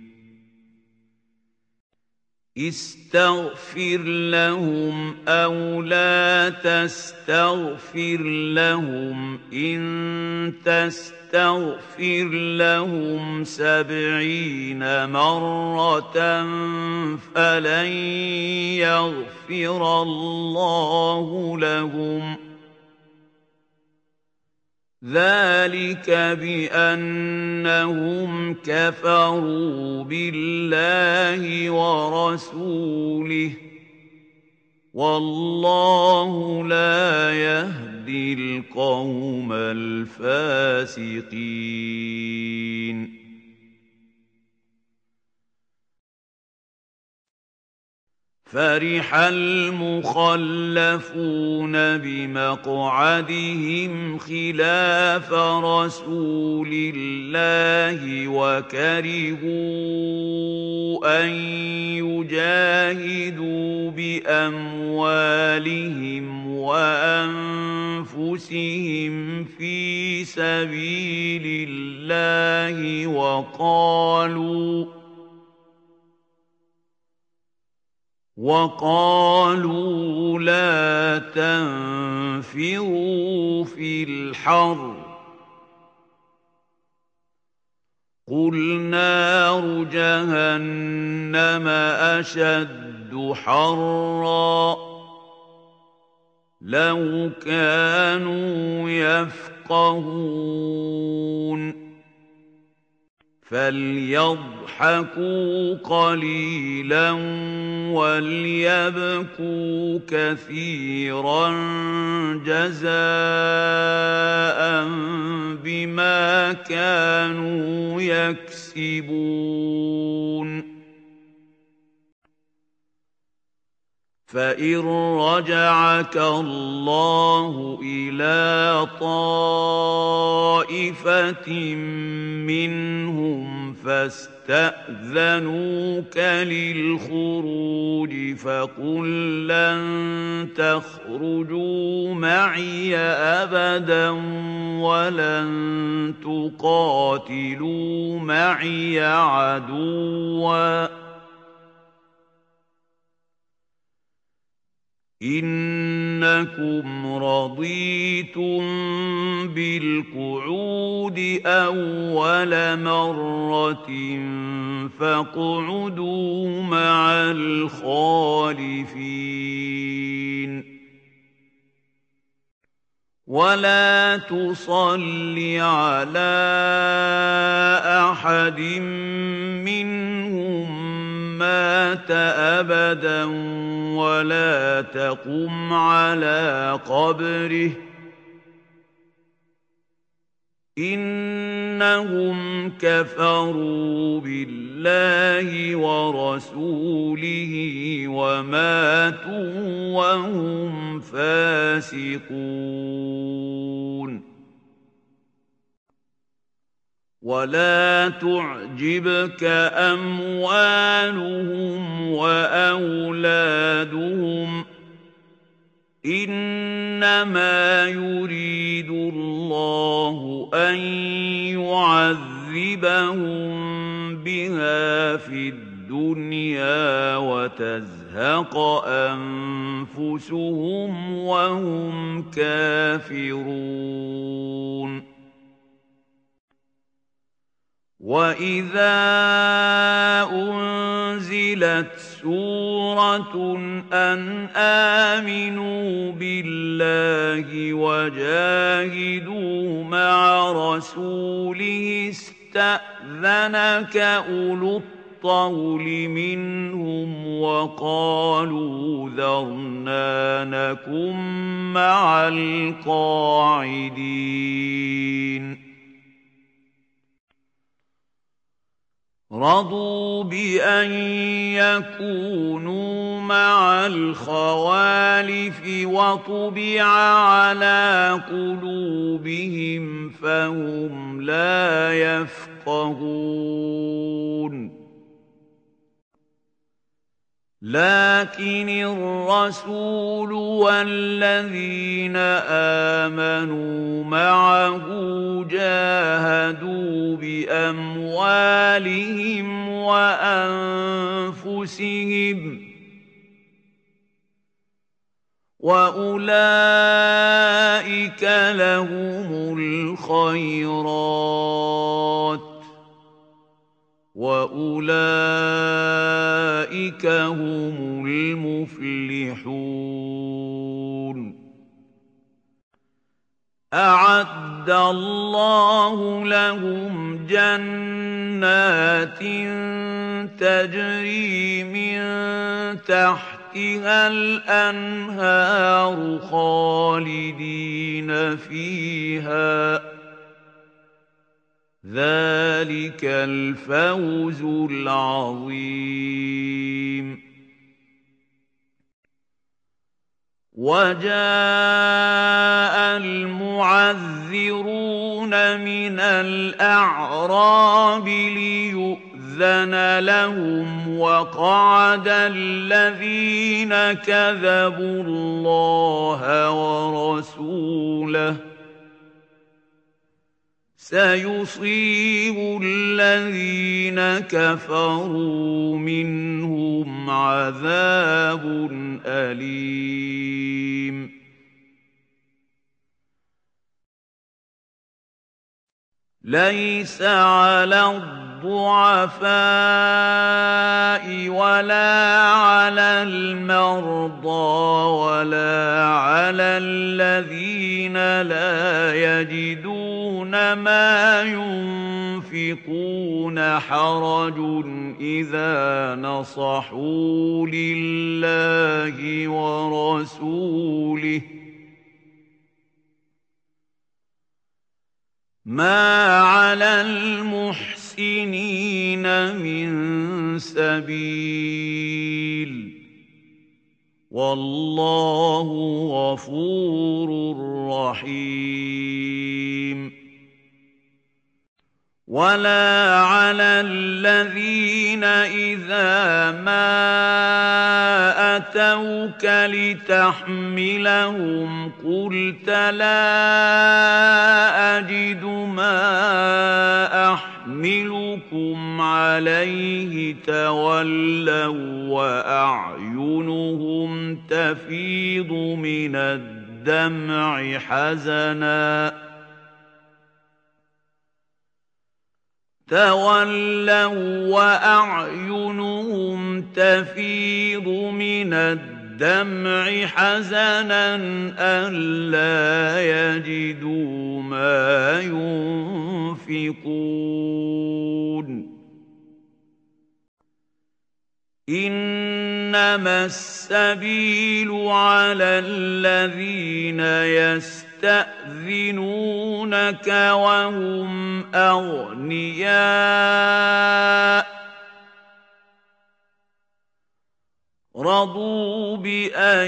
استغفر لهم أو لا تستغفر لهم إن تستغفر لهم سبعين مرة فلن يغفر الله لهم ذلك بأنهم كفروا بالله ورسوله والله لا يهدي القوم الفاسقين فرح المخلفون بمقعدهم خلاف رسول الله وكرهوا أن يجاهدوا بأموالهم وأنفسهم في سبيل الله وقالوا وقالوا لا تنفروا في الحر قل نار جهنم أشد حرا لو كانوا يفقهون فليضحكوا قليلا وليبكوا كثيرا جزاء بما كانوا يكسبون فإن رجعك الله إلى طائفة منهم فاستأذنوك للخروج فقل لن تخرجوا معي أبدا ولن تقاتلوا معي عدوا إنكم رضيتم بالقعود أول مرة فاقعدوا مع الخالفين ولا تصل على أحد منهم مات أبدا ولا تقم على قبره إنهم كفروا بالله ورسوله وماتوا وهم فاسقون ولا تعجبك أموالهم وأولادهم إنما يريد الله أن يعذبهم بها في الدنيا وتزهق أنفسهم وهم كافرون وَإِذَا أُنزِلَتْ سُورَةٌ أَنْ آمِنُوا بِاللَّهِ وَجَاهِدُوا مَعَ رَسُولِهِ اسْتَأْذَنَكَ أُولُو الطَّوْلِ مِنْهُمْ وَقَالُوا ذَرْنَا نَكُن مَّعَ الْقَاعِدِينَ رضوا بأن يكونوا مع الخوالف وطبع على قلوبهم فهم لا يفقهون لكن الرسول والذين آمنوا معه جاهدوا بأموالهم وأنفسهم وأولئك لهم الخيرات وأولئك هم المفلحون أعد الله لهم جنات تجري من تحتها الأنهار خالدين فيها ذلك الفوز العظيم وجاء المعذرون من الأعراب ليؤذن لهم وقعد الذين كذبوا الله ورسوله سيصيب الذين كفروا منهم عذاب أليم ليس على الضعفاء ولا على المرضى ولا على الذين لا يجدون ما ينفقون حرج إذا نصحوا لله ورسوله ما على المحسنين من سبيل والله غفور رحيم ولا على الذين إذا ما أتوك لتحملهم قلت لا أجد ما أحملكم عليه تولوا وأعينهم تفيض من الدمع حزناً تولوا وأعينهم تفيض من الدمع حزنا ألا يجدوا ما ينفقون إنما السبيل على الذين يستطيعون يستأذنونك وهم أغنياء رضوا بأن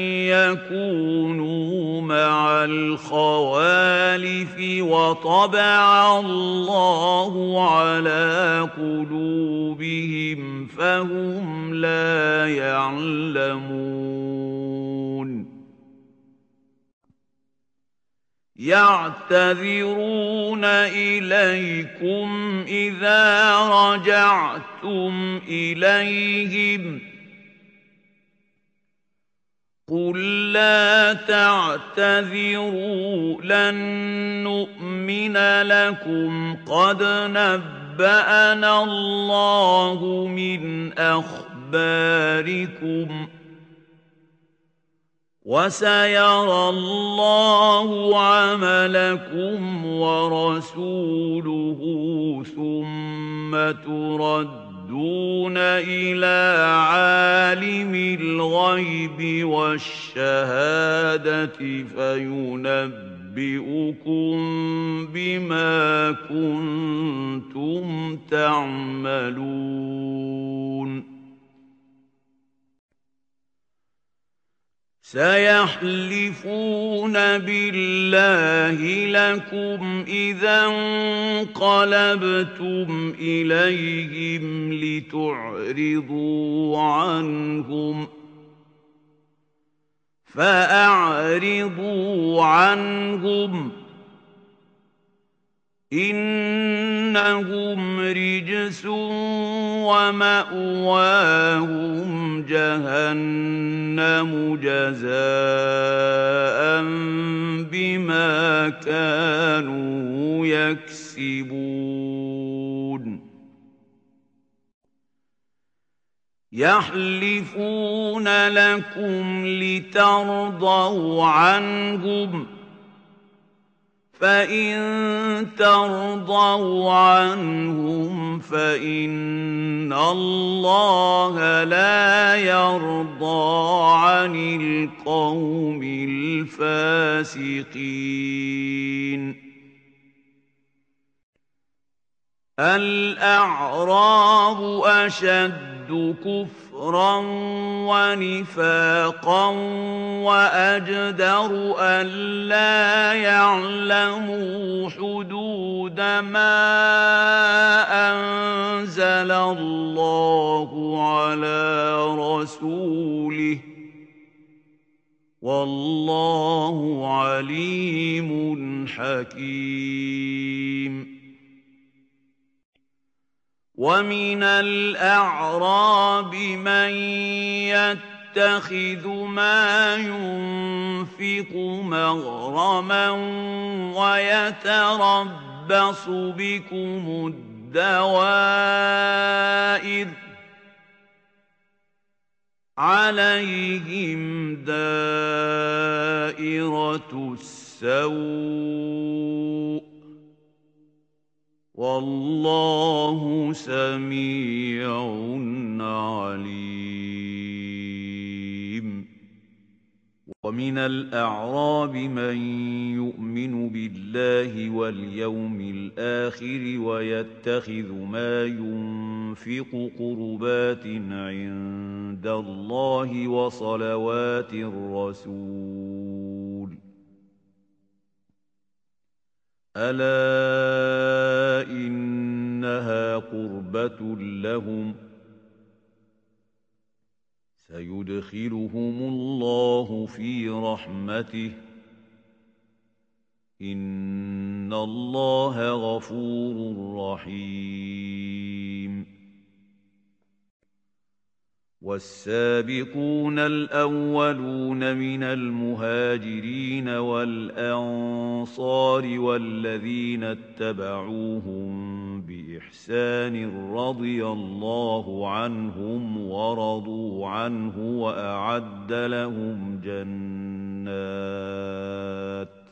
يكونوا مع الخوالف وطبع الله على قلوبهم فهم لا يعلمون يعتذرون إليكم إذا رجعتم إليهم قل لا تعتذروا لن نؤمن لكم قد نبأنا الله من أخباركم وسيرى الله عملكم ورسوله ثم تردون إلى عالم الغيب والشهادة فينبئكم بما كنتم تعملون سيحلفون بالله لكم إذا انقلبتم إليهم لتعرضوا عنهم فأعرضوا عنهم إنهم رجس ومأواهم جهنم جزاء بما كانوا يكسبون يحلفون لكم لترضوا عنهم فإن ترضوا عنهم فإن الله لا يرضى عن القوم الفاسقين الأعراب أشد كفرا ونفاقا وأجدر ألا يعلموا حدود ما أنزل الله على رسوله والله عليم حكيم ومن الأعراب من يتخذ ما ينفق مغرما ويتربص بكم الدوائر عليهم دائرة السوء والله سميع عليم ومن الأعراب من يؤمن بالله واليوم الآخر ويتخذ ما ينفق قربات عند الله وصلوات الرسول ألا إنها قربة لهم سيدخلهم الله في رحمته إن الله غفور رحيم والسابقون الأولون من المهاجرين والأنصار والذين اتبعوهم بإحسان رضي الله عنهم ورضوا عنه وأعد لهم جنات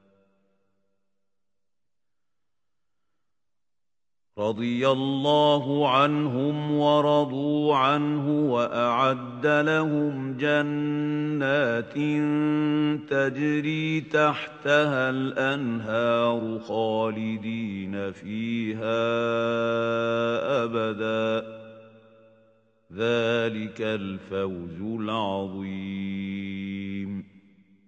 رضي الله عنهم ورضوا عنه وأعد لهم جنات تجري تحتها الأنهار خالدين فيها أبدا ذلك الفوز العظيم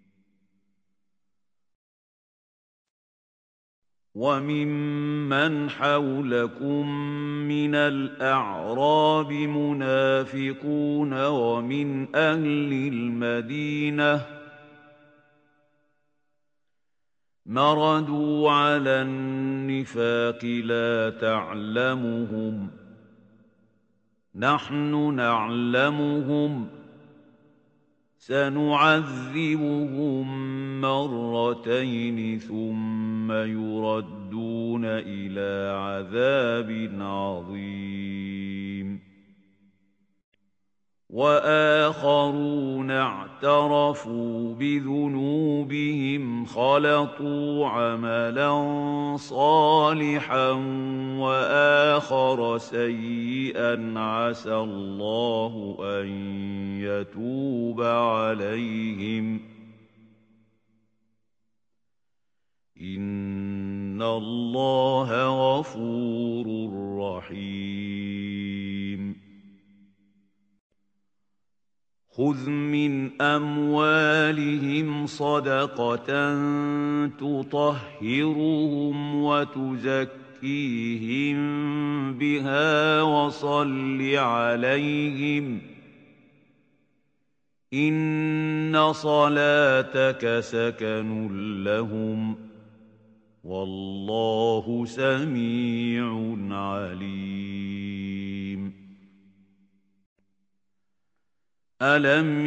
وممن حولكم من الأعراب منافقون ومن أهل المدينة مردوا على النفاق لا تعلمهم نحن نعلمهم سنعذبهم مرتين ثم يردون إلى عذاب عظيم وآخرون اعترفوا بذنوبهم خلطوا عملا صالحا وآخر سيئا عسى الله أن يتوب عليهم إن الله غفور رحيم خذ من أموالهم صدقة تطهرهم وتزكيهم بها وصل عليهم إن صلاتك سكن لهم والله سميع عليم ألم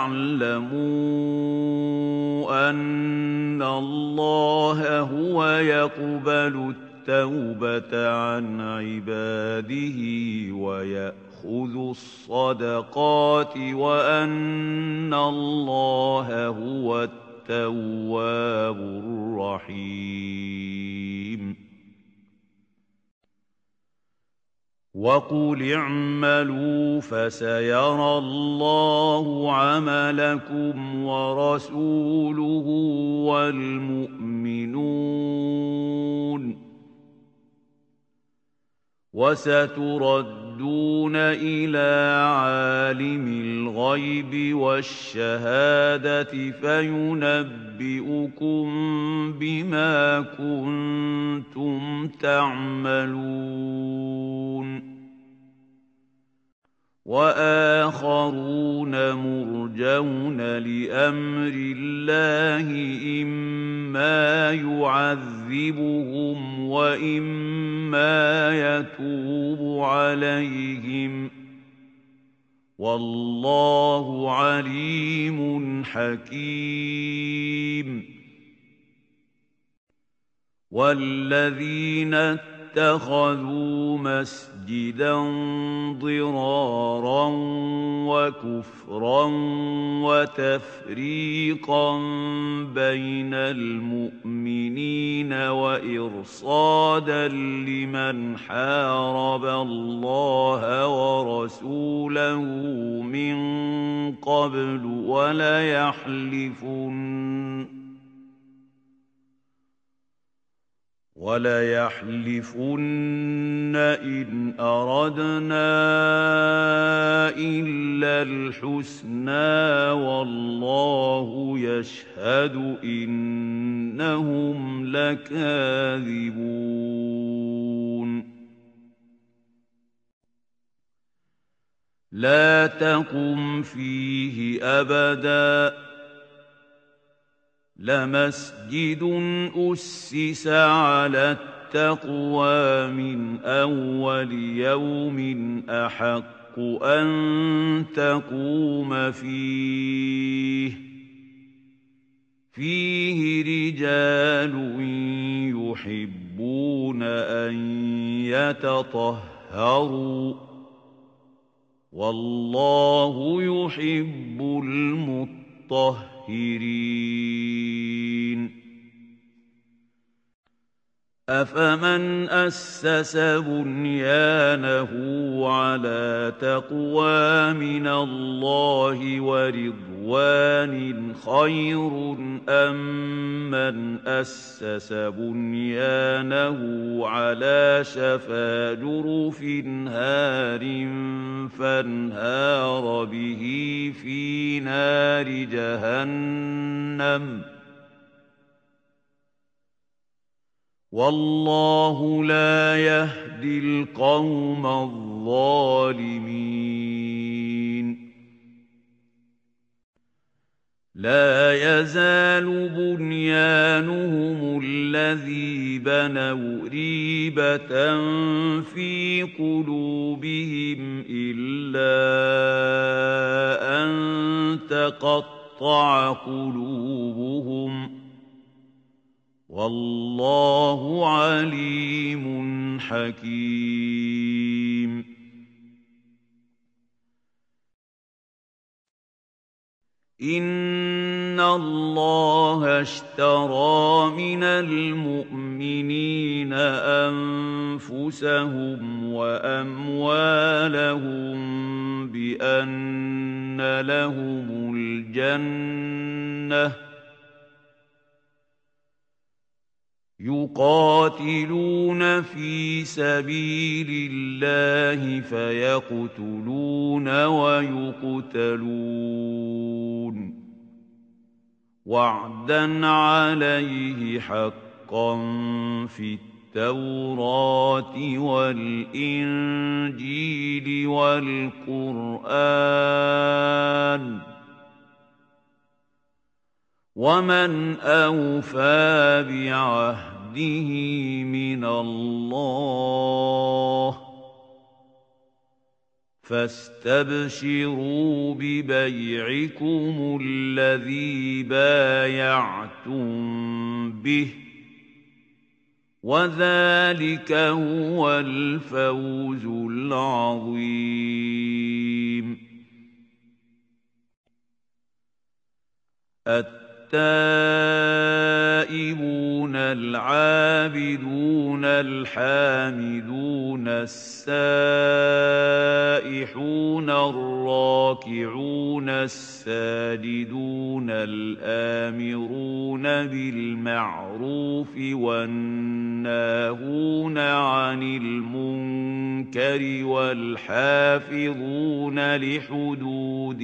يعلموا أن الله هو يقبل التوبة عن عباده ويأخذ الصدقات وأن الله هو التواب الرحيم وقل اعملوا فسيرى الله عملكم ورسوله والمؤمنون وستردون إلى عالم الغيب والشهادة فينبئكم بما كنتم تعملون وآخرون مرجون لأمر الله إما يعذبهم وإما يتوب عليهم والله عليم حكيم والذين اتخذوا مسجدا ضرارا وكفرا وتفريقا بين المؤمنين وإرصادا لمن حارب الله ورسوله من قبل وليحلفن وليحلفن إن أردنا إلا الحسنى والله يشهد إنهم لكاذبون لا تقم فيه أبداً لمسجد أسس على التقوى من أول يوم أحق أن تقوم فيه فيه رجال يحبون أن يتطهروا والله يحب المطهرين أفمن أسس بنيانه على تقوى من الله ورضوان خير أم من أسس بنيانه على شفا جرف هار فانهار به في نار جهنم والله لا يهدي القوم الظالمين لا يزال بنيانهم الذي بنوا ريبة في قلوبهم إلا أن تقطع قلوبهم والله عليم حكيم إن الله اشترى من المؤمنين أنفسهم وأموالهم بأن لهم الجنة يقاتلون في سبيل الله فيقتلون ويقتلون وعدا عليه حقا في التوراة والإنجيل والقرآن ومن أوفى بعهده من الله فاستبشروا ببيعكم الذي بايعتم به وذلك هو الفوز العظيم. التائبون العابدون الحامدون السائحون الراكعون الساجدون الآمرون بالمعروف والناهون عن المنكر والحافظون لحدود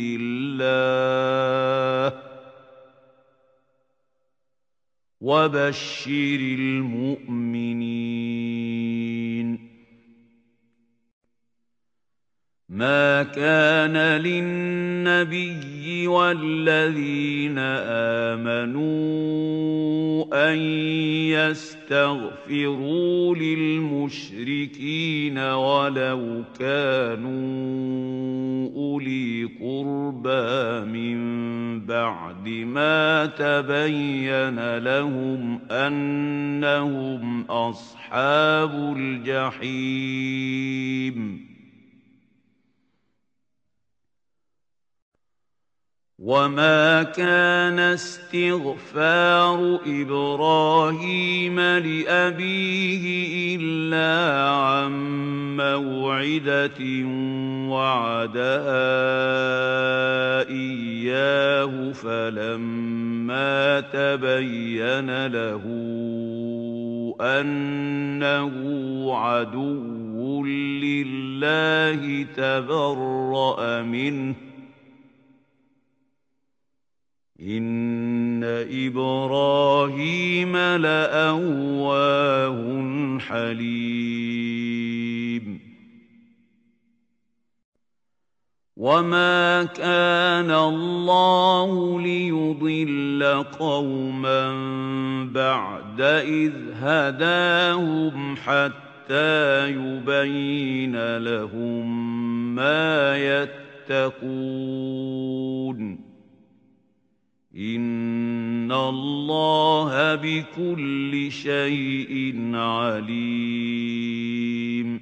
الله وبشر المؤمنين. ما كان للنبي والذين آمنوا أن يستغفروا للمشركين ولو كانوا أولي قربى من بعد ما تبين لهم أنهم أصحاب الجحيم. وما كان استغفار إبراهيم لأبيه إلا عن موعدة وعدها إياه فلما تبين له أنه عدو لله تبرأ منه إن إبراهيم لأواه حليم. وما كان الله ليضل قوما بعد إذ هداهم حتى يبين لهم ما يتقون إن الله بكل شيء عليم.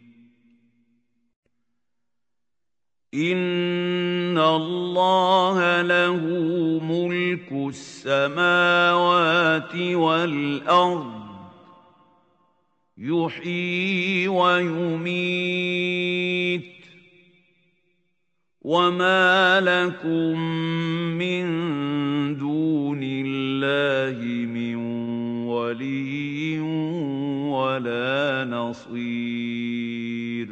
إن الله له ملك السماوات والأرض يحيي ويميت وما لكم من دون الله من ولي ولا نصير.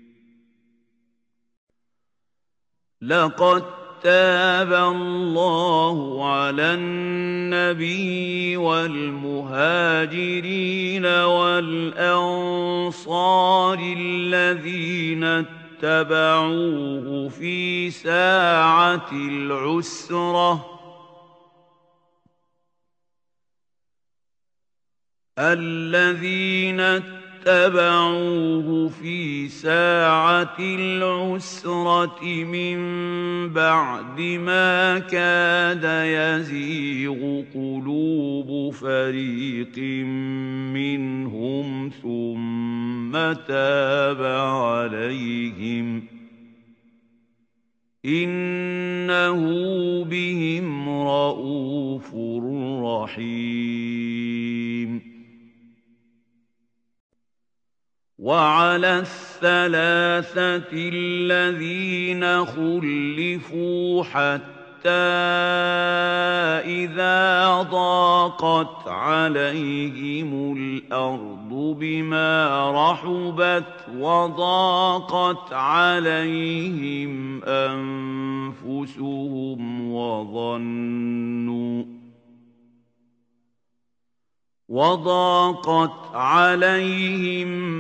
لقد تاب الله على النبي والمهاجرين والأنصار الذين اتبعوه في ساعة العسرة الذين اتبعوه في ساعة العسرة من بعد ما كاد يزيغ قلوب فريق منهم ثم تاب عليهم إنه بهم رءوف رحيم. وعلى الثلاثة الذين خلفوا حتى إذا ضاقت عليهم الأرض بما رحبت وضاقت عليهم أنفسهم وظنوا وضاقت عليهم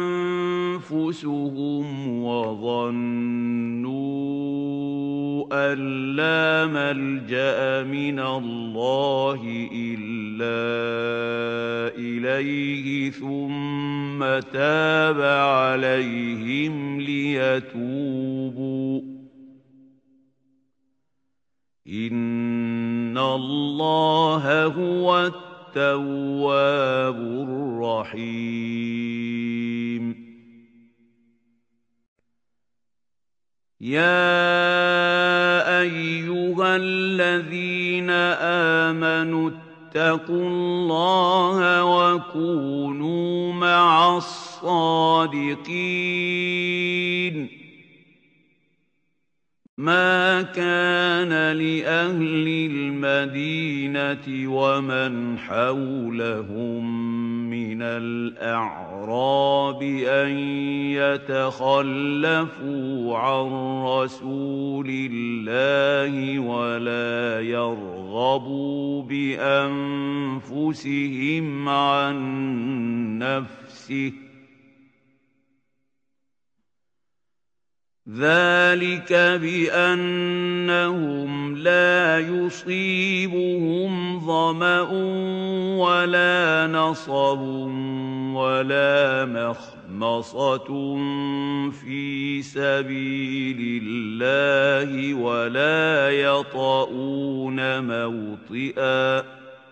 أنفسهم وظنوا أن لا ملجأ من الله إلا إليه ثم تاب عليهم ليتوبوا إن الله هو التواب الرحيم يا أيها الذين آمنوا اتقوا الله وكونوا مع الصادقين ما كان لأهل المدينة ومن حولهم من الأعراب أن يتخلفوا عن رسول الله ولا يرغبوا بأنفسهم عن نفسه ذلك بأنهم لا يصيبهم ظمأ ولا نصب ولا مخمصة في سبيل الله ولا يطؤون موطئا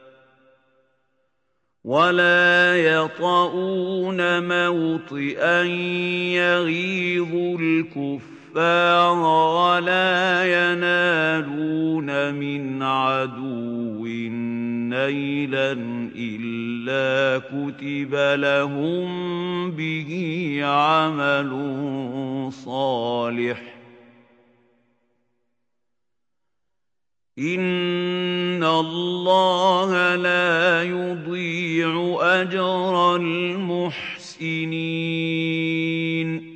ولا يطؤون موطئا يغيظ الكفار ولا ينالون من عدو نيلا إلا كتب لهم به عمل صالح إن الله لا يضيع أجر المحسنين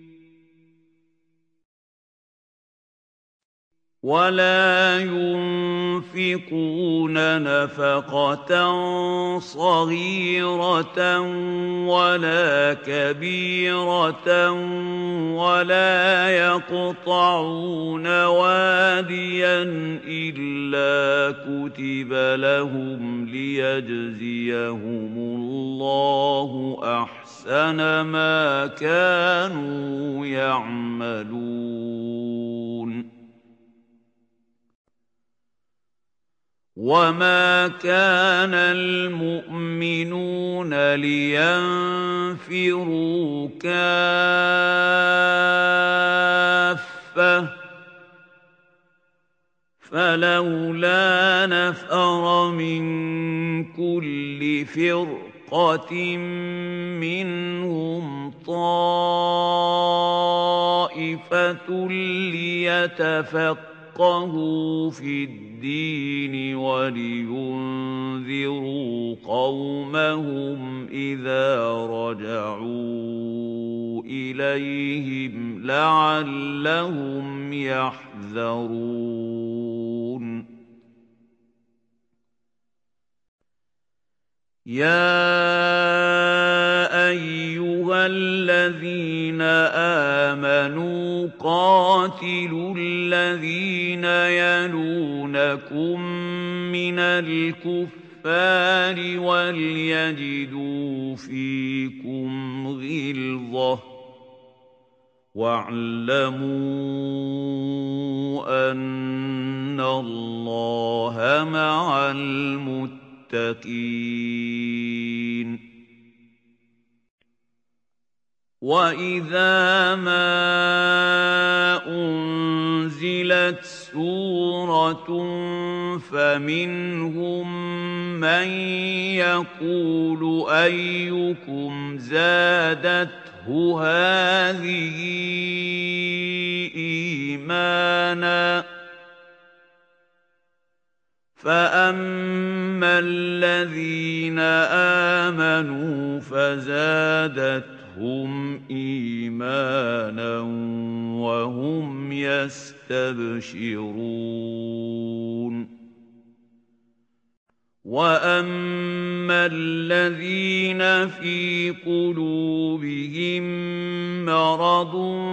ولا ينفقون نفقة صغيرة ولا كبيرة ولا يقطعون واديا إلا كتب لهم ليجزيهم الله أحسن ما كانوا يعملون وما كان المؤمنون لينفروا كافة فلولا نفر من كل فرقة منهم طائفة ليتفقهوا في الدين ولينذروا قومهم إذا رجعوا إليهم لعلهم يحذرون يا أيها الذين آمنوا قاتلوا الذين يلونكم من الكفار وليجدوا فيكم غلظة واعلموا أن الله مع المتقين وَإِذَا مَا أُنزِلَتْ سُورَةٌ فَمِنْهُم مَّن يَقُولُ أَيُّكُمْ زَادَتْهُ هَٰذِهِ إِيمَانًا فأما الذين آمنوا فزادتهم إيمانا وهم يستبشرون وأما الذين في قلوبهم مرض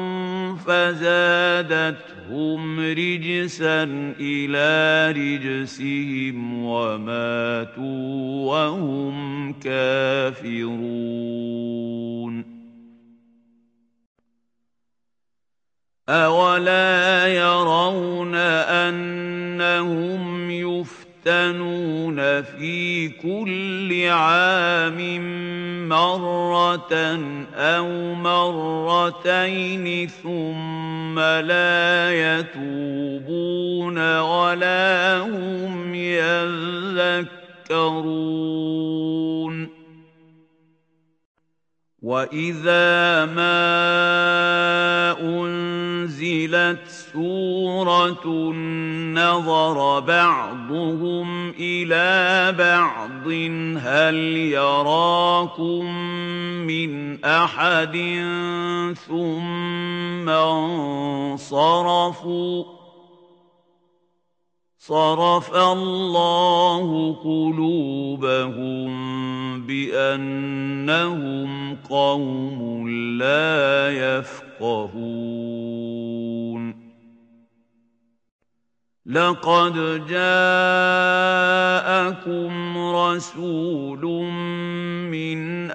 فزادتهم رجسا إلى رجسهم وماتوا وهم كافرون أولا يرون أنهم يفتنون يفتنون في كل عام مرة أو مرتين ثم لا يتوبون ولا هم يذكرون وإذا ما أنزلت سورة نظر بعضهم إلى بعض هل يراكم من أحد ثم انصرفوا صرف الله قلوبهم بأنهم قوم لا يفقهون لقد جاءكم رسول من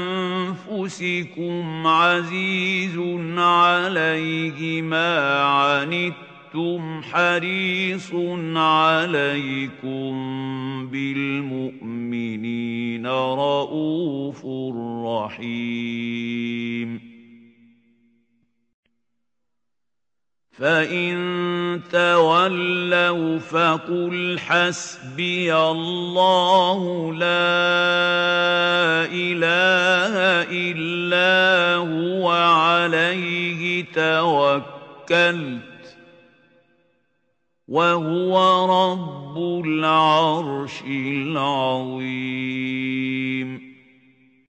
أنفسكم عزيز عليه ما عنتم حريص عليكم بالمؤمنين رؤوف رحيم فإن تولوا فقل حسبي الله لا إله إلا هو عليه توكلت وهو رب العرش العظيم